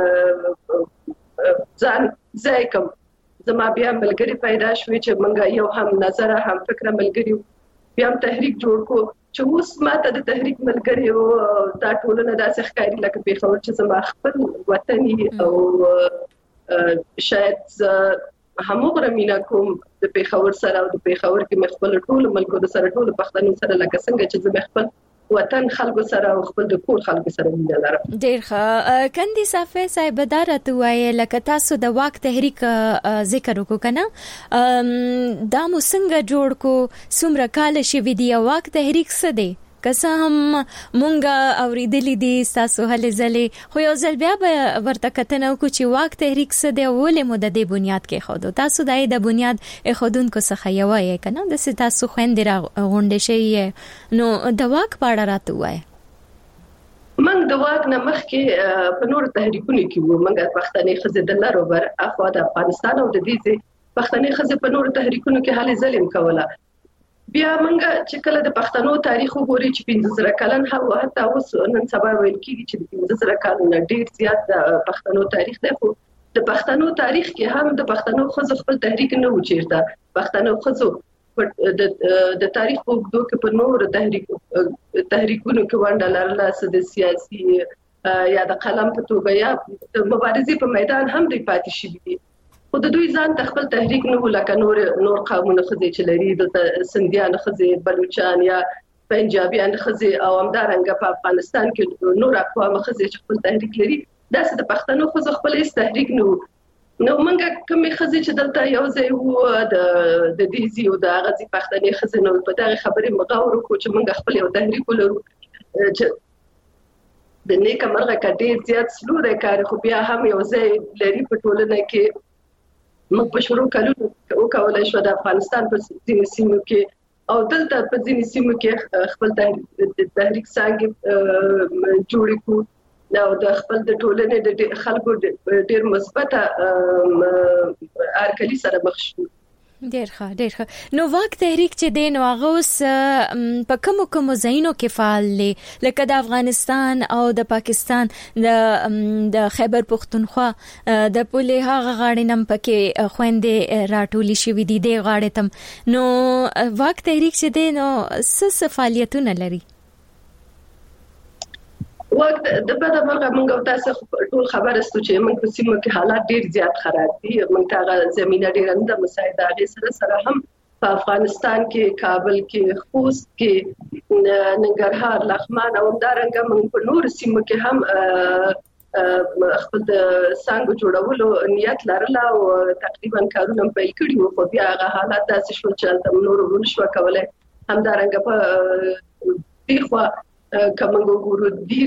[SPEAKER 23] کې ځان ځای کړم. زما بیا ملګري پیدا شوې چې موږ یو هم نظره هم فکره ملګري وو. بیا هم تحریک جوړ کړو چې اوس ماته د تحریک ملګري وو دا ټولنه داسې ښکاري لکه پیښور چې زما خپل وطن او شاید همغه مینا کوم د پیښور سره او د پیښور کې مخبل ټول ملګرو سره ټول پښتنو سره لکه څنګه چې زه خپل وطن خلکو سره او خپل د کور خلکو سره مینا لرم.
[SPEAKER 22] ډیر ښه. کندي صافي صاحب دارته وایي لکه تاسو د واک تحریک ذکر وکړو کنه دا مو څنګه جوړ کو څومره کال شي وی دی واک تحریک څه دی کسه هم مونږه اوریدلې دي تاسو هلي زلي خو یو ځل بیا ورته کتنه کو چې واک تحریک څه دی ولې مو د دې بنیاد کې خودو تاسو د دې بنیاد خودونکو څخه یو وایي کنه د تاسو خويندې را غونډې شي نو د واک پاړه راته وایي.
[SPEAKER 23] من د واک نه مخکې په نور تحریکونو کې وو منګه پښتنې خزه د لارو بر اخوا د افغانستان او د دې پښتنې خزه په نور تحریکونو کې حالي ظلم کوله. بیا منګه چې کله د پښتنو تاریخ وګوري چې پنځه زره کلن هغه حتی اوس نن سبا ویل کېږي چې د پنځه زره کلونو ډیر زیات د پښتنو تاریخ دی. خو د پښتنو تاریخ کې هم د پښتنو خزو خپل تحریک نه و چیرته پښتنو خزو د تاریخ په اوږدو کې په نور تحریک تحریکونو کې ونډه لرله د سیاسي یا د قلم په توګه یا د مبارزې په میدان هم دی پاتې شوي دي. خو د دوی ځان ته خپل تحریک نه ولکه نور نور قومونه خزي چې لري د سنديان خزي بلوچستان یا پنجابیان خزي او همدارنګه په افغانستان کې نور اقوام خزي چې خپل تحریک لري داسې د پښتنو خزو خپل هیڅ تحریک نه نو منګه کومې خزي چې دلته یو ځای وو د د دیزي او د غزي پښتنې خزي نو په دغه خبرې مغاور کو چې منګه خپل یو تحریک ولرو چې د نیک مرغه کډې زیات سلو د کار خو بیا هم یو ځای لري په ټولنه کې موږ په شروع کلو وکولای شو د افغانستان په ځینې سیمو کې او دلته په ځینې سیمو کې خپل تحریک څنګه جوړ کړو نو د خپل د ټولنې د خلکو ډېر مثبت ارکلی سره مخ شو.
[SPEAKER 22] ډیر ښه ډیر ښه. نو واک تحریک چې دی نو هغه اوس په کومو کومو ځایونو کې فعال دی لکه د افغانستان او د پاکستان د د خیبر پختونخوا د پولې هغه غاړې نم پکې خويندې راټولې شوې دي د غاړې تم نو واک تحریک چې دی نو څه څه فعالیتونه لري؟
[SPEAKER 23] وخت د بده مرغه موږ تاسو ټول خبر استو چې موږ په سیمه کې حالات ډیر زیات خراب دي موږ ته زمينه ډیر انده مساعده دي سره سره هم په افغانستان کې کابل کې خوست کې ننګرهار لغمان او همدارنګه موږ په نور سیمو کې هم خپل د څنګه جوړولو نیت لرله او تقریبا کارونه پیل کړي وو خو بیا هغه حالات داسې شو چې د نور ونشو کولای همدارنګه په دیخوا کومه ګورو دیر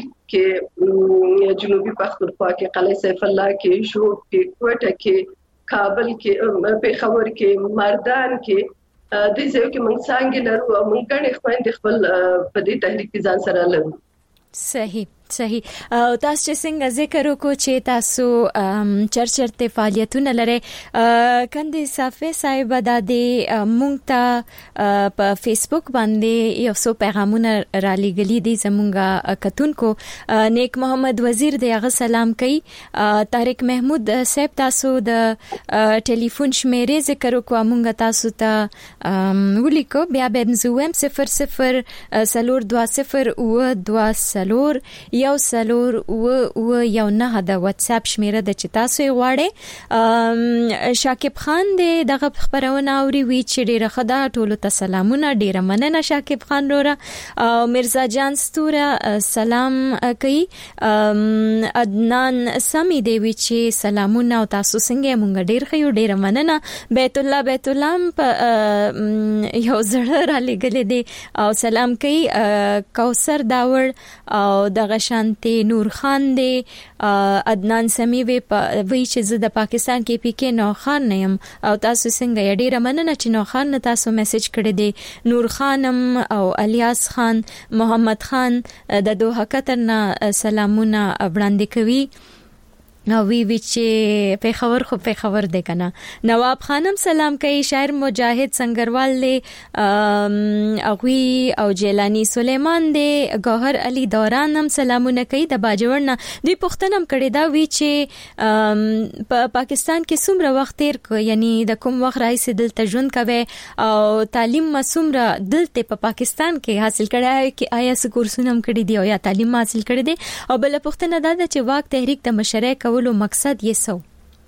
[SPEAKER 23] کې جنوبي پښتونخوا کې قلعه سیف الله کې شو کې کوټه کې کابل کې پېښور کې مردان کې د ځای کې موږ څنګه لرو موږ کنه خپل خپل په دې تحریک کې ځان سره لرو.
[SPEAKER 22] صحیح صحیح او تاسو چې څنګه ذکر وکړو چې تاسو چرچرته فعالیتونه لري کندې صافي صاحب د دې مونږ ته په فیسبوک باندې یو څو پیغامونه را لګلي دي زمونږه کتونکو. نیک محمد وزیر د هغه سلام کوي. طارق محمود صاحب تاسو د ټلیفون شمیرې ذکر وکړو مونږ تاسو ته ولیکو بیا به زوم صفر صفر سلور دوا صفر او دوا سلور یو سلور و و یو نه د واتس اپ شمیره د چې تاسو یې غواړئ. شاکب خان دغه خبرونه اوري وی چې ډیره خدا ټولو ته سلامونه ډیره مننه شاکب خان وروره. او مرزا جان ستوره سلام کوي. عدنان سمي دی وی چې سلامونه او تاسو څنګه مونږ ډیر خيو ډیره مننه. بیت الله بیت الله په یو زړه را لګلې دی او سلام کوي. کوثر داور او دغه شانتي نور خان دی. عدنان سمي وی وی چې زه د پاکستان کې پی کې نو خان نه يم او تاسو څنګه ډیره مننه چې نو خان نه تاسو میسج کړی دی. نور خانم او الیاس خان محمد خان د دوه کترنا سلامونه وړاندې کوي. نو وی وی چې په خبر خو په خبر ده کنه. نواب خانم سلام کوي. شاعر مجاهد سنگروال له اغوی او جیلانی سلیمان دی. گوهر علی دوران هم سلامونه کوي د باجوړ نه. دوی پښتنم کړي دا وی چې په پاکستان کې څومره وخت تیر کو یعنی د کوم وخت راځي دلته ژوند کوي او تعلیم مسومره دلته په پاکستان کې حاصل کړی کې آیا څه کورسونه هم کړی دی او یا تعلیم حاصل کړی دی او بل پښتنه دا چې واک تحریک د مشرک ولو مقصد یې سو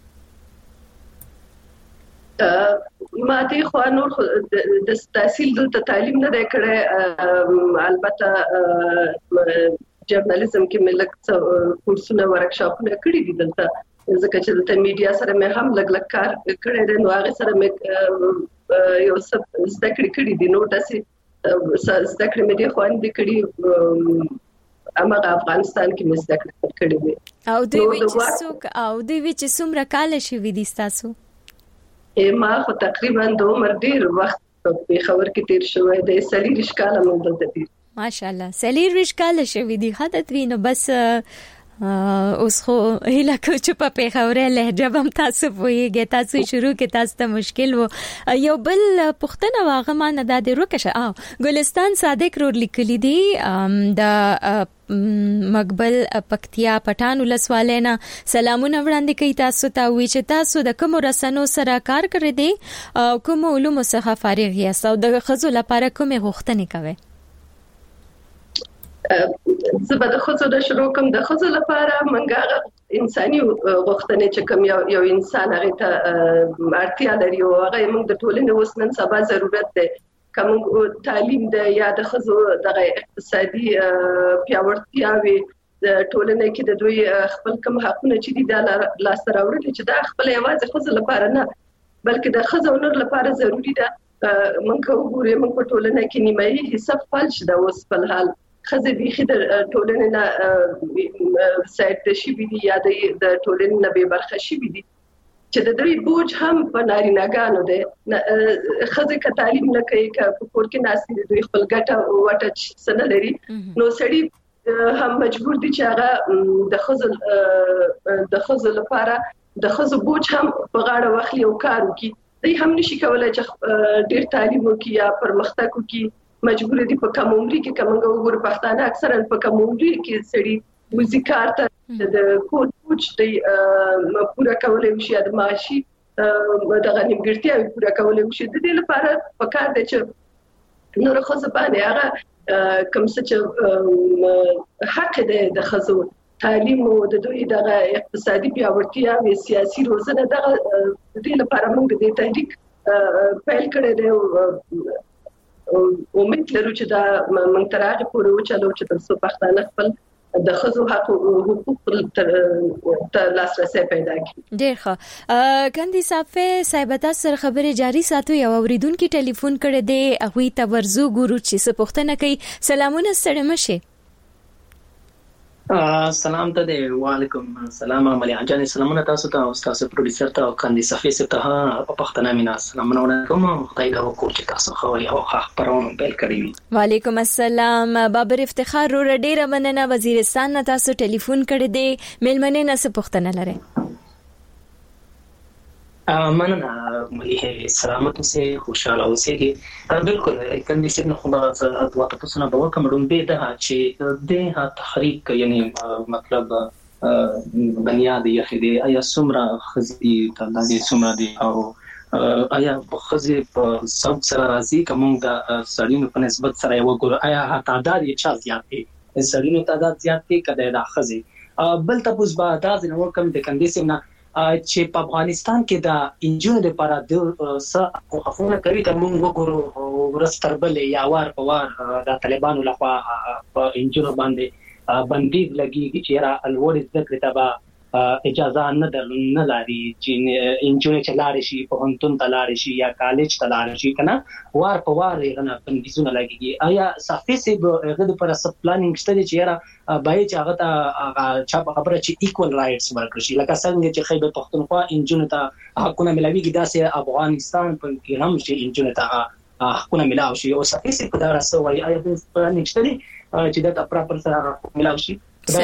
[SPEAKER 23] ما دې خو نور د تحصیل دلته تعلیم نه دی کړی. البته جرنالیزم کې ملک کورسونه ورکشاپونه کړی دي دلته ځکه چې دلته میډیا سره مې هم لګ لګ کار کړی دی نو هغه سره مې یو څه زده کړې کړې دي نو داسې زده کړې مې دي خو ان دې کړی امغه افغانستان کې مزده کړې دي.
[SPEAKER 22] او دوی چې څوک او دوی چې څومره کال شي وې دي تاسو؟
[SPEAKER 23] ما خو تقریبا د عمر ډیر وخت په خبر کې تیر شوی دی. سلی رشکاله مونږ دلته دي
[SPEAKER 22] ماشاءالله. سلی رشکاله شوی دي حدت وینو بس اوس خو هله کو چې په پیښوري لهجه هم تاسو وایي تاسو شروع کې تاسو ته مشکل وو. یو بل پښتنه واغه ما نه د روکشه او ګلستان صادق رور لیکلی دی د مقبل پکتیا پټان ولسوالینا سلامونه وړاندې کوي تاسو ته وی چې تاسو د کوم رسنو سره کار کړی دی او کوم علوم څخه فارغ یاست او د خزو لپاره کومه غوښتنې کوي؟
[SPEAKER 23] زه به د خزو د شروع کوم. د خزو لپاره منګه انساني غوښتنې چې کوم یو یو انسان هغه ته اړتیا لري او هغه موږ د ټولنې اوس نن سبا ضرورت دی. کوم تعلیم د یا د خزو د اقتصادي پیاوړتیا وي د ټولنې کې د دوی خپل کوم حقونه چې دي د لاس راوړل چې دا خپل یوازې خزو لپاره نه بلکې د خزو نور لپاره ضروری ده. موږ وګورئ موږ په ټولنه کې نیمایي حصہ فلج ده اوس په حال خزه بيخي د ټولنې نه سایت شي بي یا د ټولنې نه به برخه شي بي چې د دوی بوج هم په نارینه‌ګانو ده. خزه ک تعلیم نه کوي ک په کور کې ناسې دوی خپل ګټه وټه سن لري نو سړي هم مجبور دي چې هغه د خزل د خزل لپاره د خزو بوج هم په غاړه واخلي او کار وکړي. دوی هم نشي کولای چې ډیر تعلیم وکړي یا پرمختګ وکړي. مجبور دي په کوم عمر کې کومه وګور پښتانه اکثرا په کوم عمر کې سړي موزیکار ته د کور بوج دی پورا کولای شي د معاشي د غنیمګرتیا پورا کولای شي. د دې لپاره پکار دي چې نور خزه باندې هغه کوم څه چې حق دی د خزو تعلیم او د دوی د اقتصادي پیاوړتیا او سیاسي روزنه د دې لپاره موږ د تحریک پیل کړی دی امید لرو چې دا موږ تر هغه پورې وچلو چې تر څو پښتانه خپل د ښځو حق او حقوق ته لاسرسي پیدا کړي.
[SPEAKER 22] ډېر ښه. کندي صافه صاحب تاسو سره خبرې جاری ساتو. یو اوریدونکو ټلیفون کړی دی، هغه ته ورزو ګورو چې څه پوښتنه کوي. سلامونه ستړي مشه.
[SPEAKER 4] سلام ته دی. وعلیکم السلام علیکم جان. سلامونه تاسو ته او تاسو پروډوسر ته او کندي صافه ته په پښتنه مینا سلامونه علیکم. خدای دا وکړي چې تاسو خو یو ښه پرونه بیل کړی.
[SPEAKER 22] وعلیکم السلام. بابر افتخار رو ډیره مننه. وزیرستان نه تاسو ټلیفون کړی دی. ملمنه نه څه پوښتنه لرئ؟
[SPEAKER 4] مننه ملي سلامت اوسئ، خوشاله اوسئ. بالکل کندي صاحب خو دا دوا تاسو نه به کوم به دا چې د تحریک یعنی مطلب بنیاد یې خدي آیا سمرا خزي ته د سمرا دي او آیا خزي په سب سره راځي کوم د سړیو په نسبت سره یو ګور آیا تعداد یې چا زیات دي، سړیو تعداد زیات دي کده د خزي بل تاسو به دا نو کوم د کندي صاحب نه چې په افغانستان کې د انجونو لپاره د څه خفونه کوي ته موږ وګورو ورستربل یا وار په وار د طالبانو لخوا په انجونو باندې بندیز لګي چې را الوړ ذکر تبا اجازه نه درنه لري چې انجونو چلاري شي په هنتون تلاري شي یا کالج تلاري شي کنه وار په وار غنه بندیزونه لګي. آیا صافي سي به د پر سب پلانینګ شته چې را بای چې هغه ته چا خبره چې ایکوال رائټس ورکړي شي لکه څنګه چې خیبر پختونخوا انجونو ته حقونه ملويږي داسې افغانستان په کې هم چې انجونو ته حقونه ملاوي شي او صافي سي په دغه سوي آیا د پلانینګ شته چې دا پراپر سره ملاوي شي.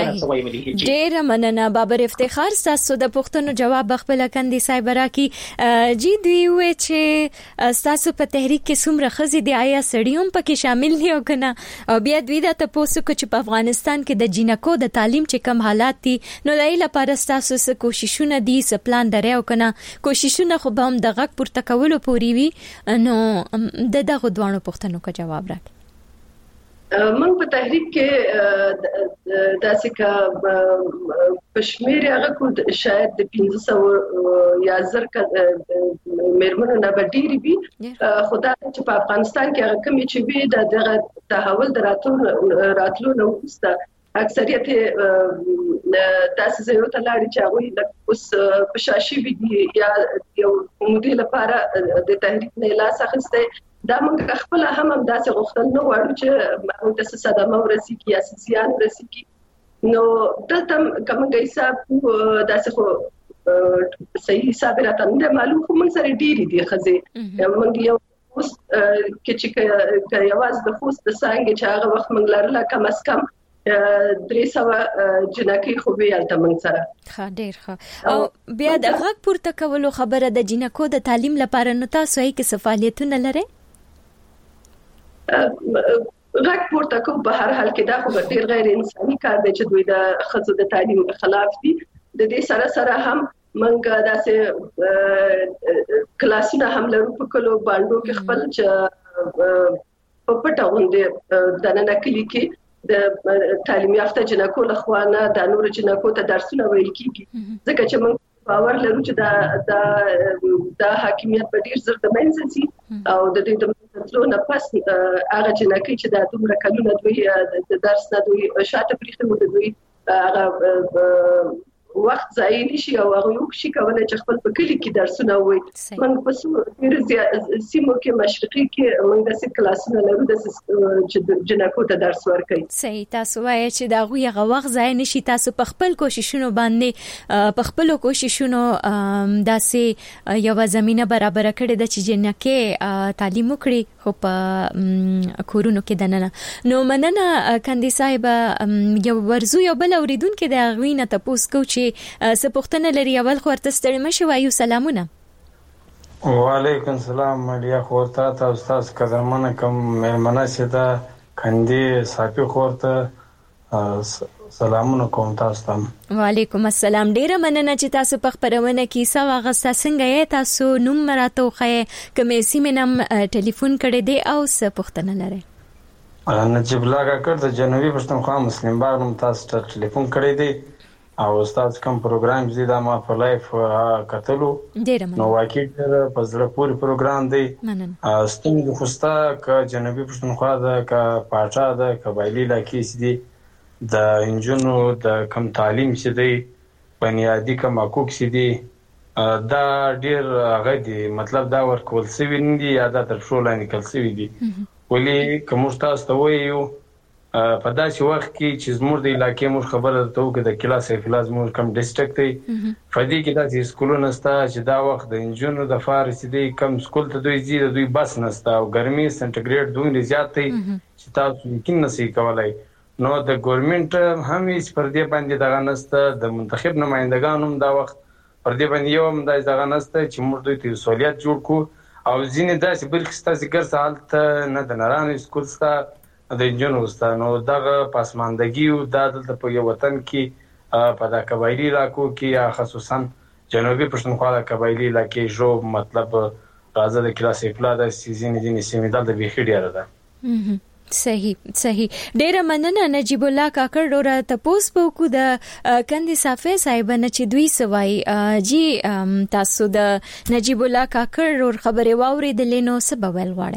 [SPEAKER 22] ډېر مننه بابر افتخار. تاسو د پښتنو جواب خپل کندي صاحب راکي. جی دوی وې چې تاسو په تحریک کې څومره خزي دی، آیا سړیوم پکې شامل دي او کنه؟ او بیا دوی دا تاسو کو چې په افغانستان کې د جنکو د تعلیم چې کم حالات دي نو دای لپاره تاسو څه کوششونه دي، څه پلان درې او کنه؟ کوششونه خو به هم د غږ پورته کولو پوری وي نو د دغه دوانو پښتنو کا جواب راکي.
[SPEAKER 23] من په تحریک کې داسې کا پښمیر هغه کو شاید د پنځه سوه یا زر کا مېرمنو نه بدیری بي خدای چې په افغانستان کې هغه کمی چې وی د دغه تحول دراتو راتلو نو وسته اکثریت داسې زیو ته لاړ چې هغه اوس پښاشي وی دي یا یو مودې لپاره د تحریک نه لاس اخسته. دا موږ خپل هم هم داسې غوښتل نو وړو چې موږ د صدمه ورسېږي یا سیاسيان ورسېږي نو دلته کومه حساب داسې خو صحیح حساب راته نه معلوم خو موږ سره ډېری دي خزه موږ یو اوس کې چې یواز د خوست د څنګه چې هغه وخت موږ لرله کم از کم درې سوه جنکې خو به یالته موږ سره.
[SPEAKER 22] ښه ډېر ښه. او بیا د غږ پورته کولو خبره د جنکو د تعلیم لپاره نو تاسو یې کې څه فعالیتونه لرئ؟
[SPEAKER 23] غږ پورته کوم په هر حال کې دا خو ډېر غیر انساني کار دی چې دوی د ښځو د تعلیم خلاف دي. د دې سره سره هم موږ داسې کلاسونه هم لرو په کلو باندې کې خپل چې په پټه غونډه د نن کلی کې د تعلیم یافته جنکو لخوا نه د نور جنکو ته درسونه ویل کیږي ځکه چې موږ باور لرو چې دا د د حاکمیت په ډیر زر د منځ سي او د دې د منځلو نه پس هغه جنکې چې د دومره کلونه دوی د درس نه دوی شاته پریخته مو دوی هغه وخت ځای نشي او هغه یو شي کولای چې خپل په کلی کې درسونه وایي. موږ په سیمو کې مشرقي کې موږ د څه کلاسونه لرو د چې جنکو ته درس ورکوي.
[SPEAKER 22] صحیح. تاسو وایي چې دا غوي هغه وخت ځای نشي، تاسو په خپل کوششونو باندې په خپل کوششونو داسې یو زمينه برابر کړې د چې جنکه تعلیم وکړي خو په کورونو کې دننه. نو مننه کندي صاحب. یو ورزو یو بل اوریدونکو د غوینه تاسو کو چې څه پوښتنه لري؟ اول خو ورته ستړي مشه وایو. سلامونه.
[SPEAKER 6] وعلیکم السلام. ملیا خورتا تاسو تاسو قدرمنه کوم مېرمنه سیدا کندي صافي خورته سلامونه کوم تاسو ته.
[SPEAKER 22] وعلیکم السلام. ډیره مننه چې تاسو په خبرونه کې سوا غستا څنګه یې تاسو نوم مراتو خې کومې سیمه نم ټلیفون کړی دی او څه پوښتنه لري؟
[SPEAKER 6] نجیب الله کاکړ د جنوبي پښتونخوا مسلمان باغ نوم تاسو ته ټلیفون کړی دی. او استاد کوم پروګرام چې دا ما په لایف کتلو نو واقعي ډېر په زړه پورې پروګرام دی. ستونزې خو شته که جنوبي پښتونخوا ده که پاټا ده قبایلي علاقې چې دي د نجونو د کم تعلیم چې دی بنیادي کم حقوق چې دي دا ډېر هغه دي مطلب دا ورکول سوي نه دي یا دا تر پښو لاندې کړل سوي دي. ولې که موږ تاسو ته ووایو په داسې وخت کې چې زموږ د علاقې موږ خبره درته وکړو د کلا سیف الله زموږ کم ډسټرکټ دی په دې کې داسې سکولونه شته چې دا وخت د نجونو دپاره چې دی کم سکول ته دوی ځي د دوی بس نشته او ګرمي سنټیګریډ دومره زیات دی چې تاسو یقین نشئ کولی. نو د ګورنمنټ هم هېڅ پر دې باندې دغه نشته د منتخب نمایندګان هم دا وخت پر دې باندې یو هم داسې دغه نشته چې موږ دوی ته یو سهولیت جوړ کړو او ځینې داسې برخې شته چې ګرځه هلته نه د نرانو سکول شته د نجونو شته. نو دغه پسماندګي او دا دلته په یو وطن کې په د قبایلي علاقو کې یا خصوصا جنوبي پښتونخوا د قبایلي علاقې ژو مطلب راځه د کلا سیف الله د ځینې ځینې سیمې دلته بیخي ډېره ده.
[SPEAKER 22] صحیح صحیح ډیره مننه نجیب الله کاکړ ډوره تپوس په کو د کندې صافه صاحب نه چې دوی سوای جی تاسو د نجیب الله کاکړ ور خبره واوریدلې نو څه بول غواړي؟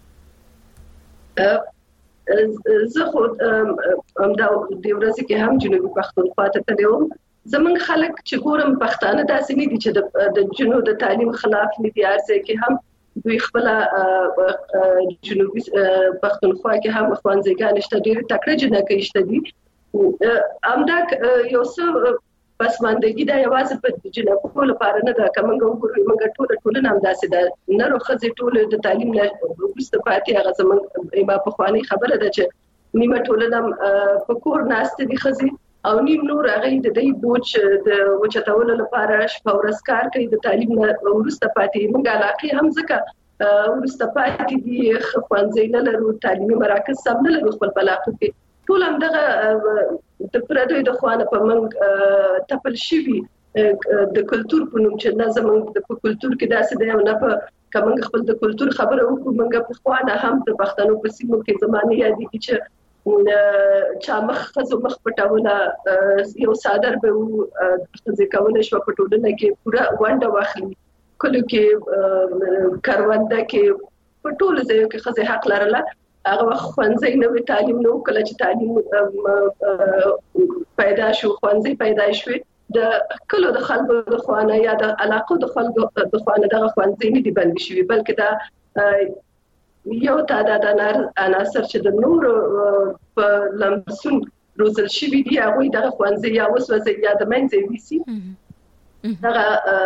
[SPEAKER 23] زه خو هم دا د ورځې کې هم جنوبي پښتونخوا ته تلم. زمونږ خلک چې ګورم پښتانه داسې نه دي چې د جنوب د تعلیم خلاف نه دي. ارزه کې هم دوی خپل جنوبي پښتونخوا کې هم ښوونځیګان شته ډېر تکړه جنکۍ شته دي. همدا یو څه پسماندګي دا یوازې په جنکو لپاره نه ده که موږ وګورو موږ ټول ټولنه همداسې ده نر او ښځې ټول د تعلیم نه وروسته پاتې هغه زموږ ما پخوانۍ خبره ده چې نیمه ټولنه په کور ناسته دي ښځې او نیم نور هغه د دې بوج د وچتولو لپاره شپه ورځ کار کوي د تعلیم نه وروسته پاتې موږ علاقې هم ځکه وروسته پاتې دي ښوونځي نه لرو تعلیمي مراکز سم نه لرو خپل علاقو کې ټول همدغه د پردوی د خوانه په موږ تپل شوي د کلتور په نوم چې نه زموږ د کلتور کې داسې دی نه په کومه خپل د کلتور خبره وکړو موږ په خوانه هم د پښتنو په سیمو کې زمانه یادېږي چې چا مخ خزو مخ پټاونه یو صادر به خزې کولای شو په ټولنه کې پورا ونډه واخلي کله کې کارونده کې په ټول ځای کې خزې حق لرله هغه وخت ښوونځی نوې تعلیم نو کله چې تعلیم پیدا شو ښوونځی پیدا شو د کلو د خلکو د خوانه یا د علاقو د خلکو د خوانه دغه ښوونځی نه دی بند شوی بلکې دا یو تعداد عناصر چې د نور په لمسون روزل شوي دي هغوی دغه ښوونځي یا وسوځي یا د منځه ویسي دغه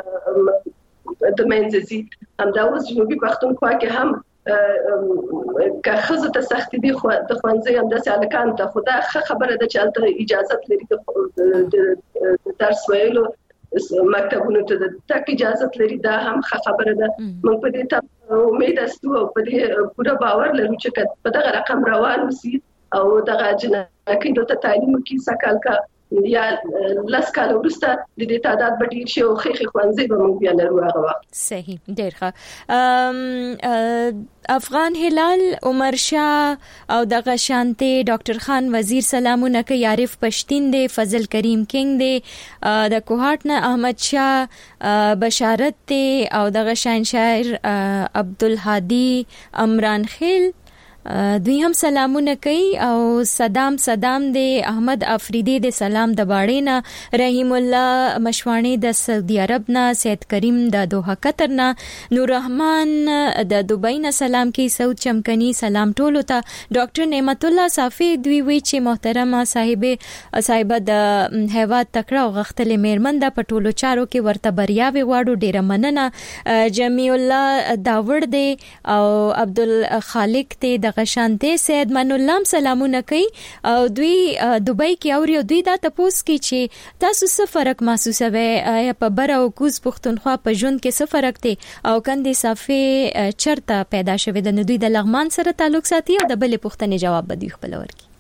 [SPEAKER 23] د منځه ځي. همدا اوس جنوبي پښتونخوا کې هم که ښځو ته سختي دي د ښوونځي همداسې هلکانو ته خو دا ښه خبره ده چې هلته اجازت لري د درس ویلو مکتبونو ته د تک اجازت لري دا هم ښه خبره ده. موږ په دې ته امید استو او په دې پوره باور لرو چې په دغه رقم روان وسی او دغه جنکۍ دلته تعلیم کې سکال کا یا لاس کال ورسته د دې تعداد به ډیر شي او خېخي خوانځي به موږ بیا لرو هغه وخت.
[SPEAKER 22] صحیح ډیر ښه. افغان هلال عمر شاه او دغه شانته ډاکټر خان وزیر سلامونه کوي عارف پښتين دی فضل کریم کینګ دی د کوهاټ نه احمد شاه بشارت دی او دغه شان شاعر عبدالهادي عمران خیل دوی هم سلامونه کوي او صدام صدام دی احمد افریدی د سلام د باړینا رحیم الله مشوانی د سعودي عرب نه سید کریم د دوحه قطر نه نور رحمان د دوبۍ نه سلام کوي سعود چمکنی سلام ټولو ته ډاکټر نعمت الله صافی دوی وی چې محترمه صاحبه صاحبه د هیواد تکړه او غختلې میرمن د پټولو چارو کې ورته بریاوي واړو ډیره مننه. جمیع الله داوړ دی او عبدالخالق دی د غشانته سید من الله سلامونه کوي او دوی دوبۍ کې اوري او دوی دا تاسو کې چې تاسو څه فرق محسوسوي یا په بر او کوز پښتونخوا په ژوند کې څه فرق دی او کندې صافي چرته پیدا شوی د دوی د لغمان سره تعلق ساتي او د بلې پښتنې جواب به دوی خپل ورکړي.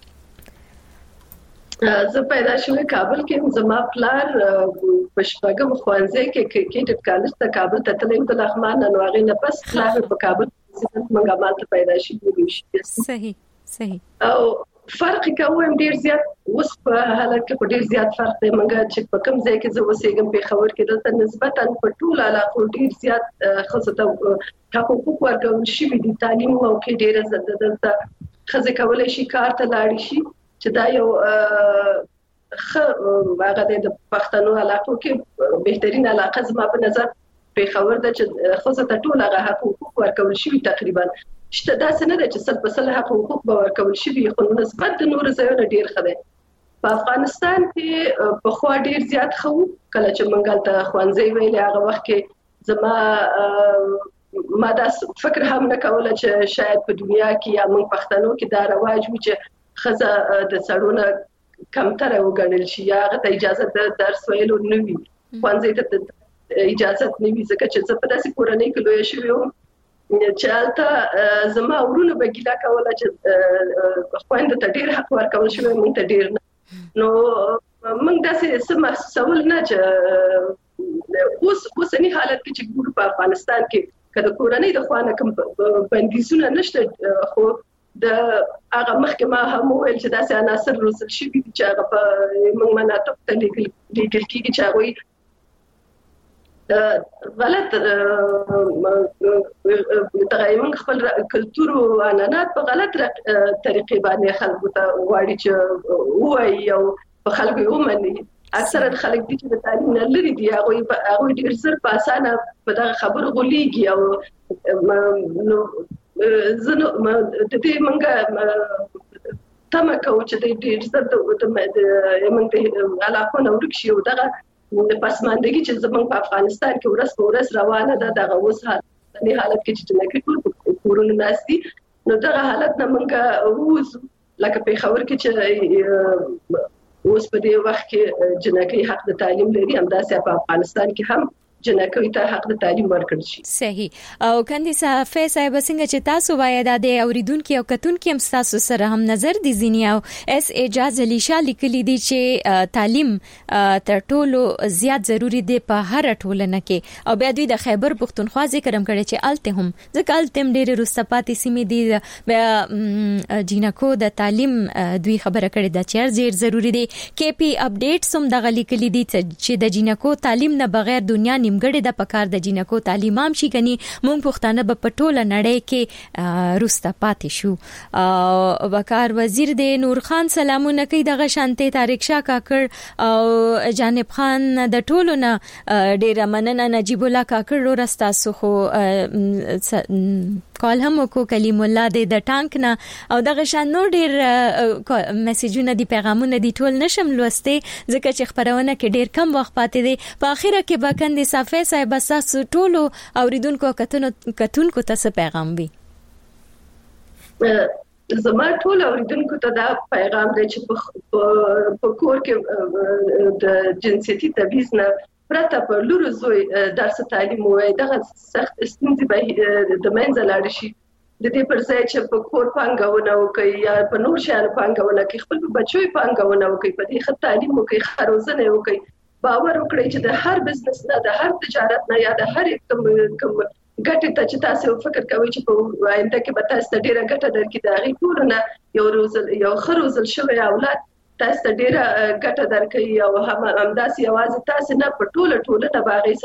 [SPEAKER 23] زه پیدا شوم کابل کې زما پلار په شپږم ښوونځي کې کرکټ کالج ته کابل ته تلم د لغمان نو هغه نه پس پلار په کابل منګه مالته پیدا شي.
[SPEAKER 22] صحیح صحیح.
[SPEAKER 23] او فرق کوم ډیر زیات اوس په حالت کې ډیر زیات فرق دی. موږ چې په کوم ځای کې زه اوسېږم پیښور کې دلته نسبتاً په ټول علاقو ډیر زیات ښځو ته حقوق ورکول شوي دي. تعلیم موقع ډیره زده دلته ښځې کولی شي کار ته لاړې شي چې دا یو ښه هغه دی. د پښتنو علاقو کې بهترین علاقه زما په نظر پیښور ده چې ښځو ته ټول هغه حقوق ورکول شوي تقریبا شته. داسې نه ده چې سل په سل حقوق به ورکول شوي خو نسبت د نورو ځایونو ډیر ښه دی. په افغانستان کې پخوا ډیر زیات ښه وو. کله چې موږ هلته ښوونځی ویلې هغه وخت کې زما ما دا فکر هم نه کوله چې شاید په دنیا کې یا موږ پښتنو کې دا رواج وي چې ښځه د سړو نه کمتره وګڼل شي یا هغه ته اجازه د درس ویلو نه وي، ښوونځي ته اجازه نه وي. ځکه چې زه په داسې کورنۍ کې لویه شوې وم چې هلته زما ورونه به ګیله کوله چې خویندو ته ډېر حق ورکول شوی، موږ ته ډېر نه. نو موږ داسې څه محسوسول نه چې اوس اوسني حالت کې چې ګورو په افغانستان کې که د کورنۍ د خوا نه کوم بندیزونه نشته، خو د هغه مخکې ما هم وویل چې داسې عناصر روزل شوي دي چې هغه په موږ مناطقو ته لیږل کېږي چې هغوی غلط دغه موږ خپل کلتور او عنعنات په غلط طریقې باندې خلکو ته غواړي چې ووایي او په خلکو یې ومني. اکثره خلک دي چې د تعلیم نه لري دي، هغوی هغوی ډېر زر په اسانه په دغه خبرو غولېږي او زه د دې موږ تمه کوو چې د ډېر زر د موږ د علاقو نه ورک شي او دغه د پسماندګي چې زموږ په افغانستان کې ورځ په ورځ روانه ده، دغه اوس حالت حالت کې چې جنګي ټول په کورونو ناست دي، نو دغه حالت نه موږ ووځو. لکه پیښور کې چې اوس په دې وخت کې جنګي حق د تعلیم لري، همداسې په افغانستان کې هم جنکوي ته حق د تعلیم ورکړل شي.
[SPEAKER 22] صحیح. او کندیسا فیص صاحب څنګه چې تاسو وایي دا د اوریدونکو او کتونکو هم تاسو سره هم نظر دي ځینی او اس اعجاز علی شاه لیکلي دي چې تعلیم تر ټولو زیات ضروری دی په هر ټولنه کې، او بیا دوی د خیبر پښتونخوا ذکر هم کړی چې الته هم ځکه الته هم ډېر رستپاتې سیمې دي، بیا جنکو د تعلیم دوی خبره کړې ده چې ډېر ضروری دی. کې پی اپډیټس هم دغه لیکلي دي چې د جنکو تعلیم نه بغیر دنیا نیمګړې د پکار د جنکو تعلیم هم شي، کني مونږ پښتانه په پټوله نړۍ کې روسته پاتې شو. او وقار وزیر د نور خان سلامونه کوي، دغه شانته طارق شاه کاکړ او جانب خان د ټولو نه ډیره مننه. نجیب الله کاکړ رو رستاسو خو کال هم کو کلیم الله د ټانک نه او دغه شان نو ډیر میسجونه دي پیغامونه دي ټول نشم لوسته ځکه چې خبرونه کې ډیر کم وخت پاتې دي. په اخره کې باکندې صفه صاحب تاسو ټولو اوریدونکو کتونکو ته پیغام وي؟
[SPEAKER 23] زما ټول اوریدونکو ته دا پیغام دی چې په کور کې د جنسيتي تبعیض نه پرته په لورو زوی درس تعلیم وای دغه سخت ستونزې به د منځه لاړ شي. د دې پر ځای چې په کور پانګونه وکړي یا په نور شیانو پانګونه کوي، خپل بچوي پانګونه وکړي، په دې ښه تعلیم وکړي، ښه روزنه وکړي، باور وکړي چې د هر بزنس نه د هر تجارت نه یا د هر کوم کوم ګټه ته چې تاسو فکر کوئ چې په آینده کې به تاسو ډیره ګټه درکړي، د هغې ټولونه یو روزل یو ښه روزل شوی اولاد تاسو ته ډیره ګټه درکوي او هم همداسې یوازې تاسو نه په ټوله ټولنه به هغې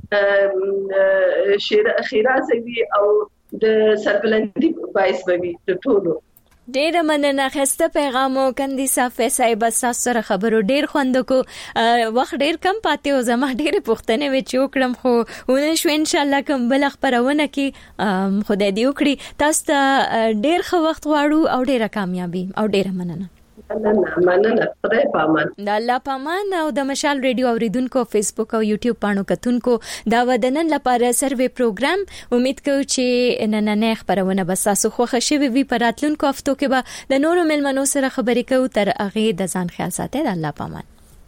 [SPEAKER 23] سره ښېرازه وي او د سربلندي باعث به وي د ټولو.
[SPEAKER 22] ډیره مننه. خسته پیغامو کندیسا فیصاحب تاسو سره خبرو ډیر خوند کو، وخت ډیر کم پاتې او زما ډیر پوښتنه و چې وکړم خو ونه شو. ان شاء الله کوم بل خبرونه کې خدای دې وکړي. تاسو ته ډیر ښه وخت غواړو او ډیره کامیابی او ډیره مننه.
[SPEAKER 23] مننه. خدای پامان.
[SPEAKER 22] د الله پامان. او د مشال ریډیو اوریدونکو فیسبوک او یوټیوب پاڼو کتونکو دا ودنن لپاره سروې پروګرام امید کوم چې نننې خبرونه به تاسو خوښ شي وي. په راتلونکو هفتو کې به د نورو ملمنو سره خبرې کوو. تر هغه د ځان خیال ساتئ. د الله پامان.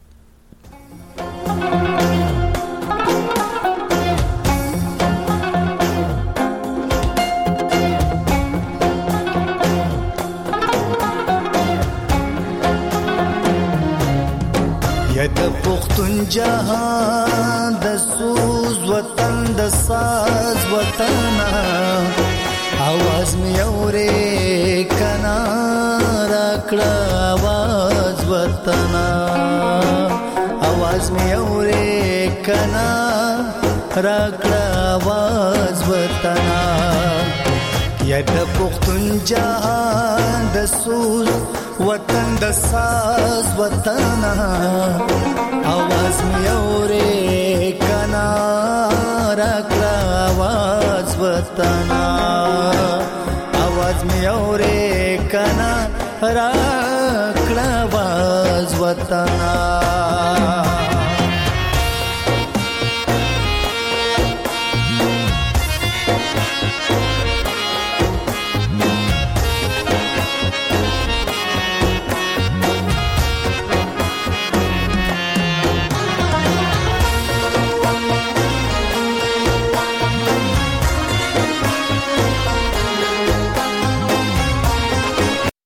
[SPEAKER 7] د پښتون جهان د سوز وطن د ساز وطن आवाज مې اورې کنا راکړه आवाज وطنا आवाज می اورې کنا راکړه आवाज وطنا یا د پښتون جهان د سوز وطن د ساز وطنا आवाज می اورې کنا راکړه आवाज وطنا आवाज می اورې کنا راکړه आवाज وطنا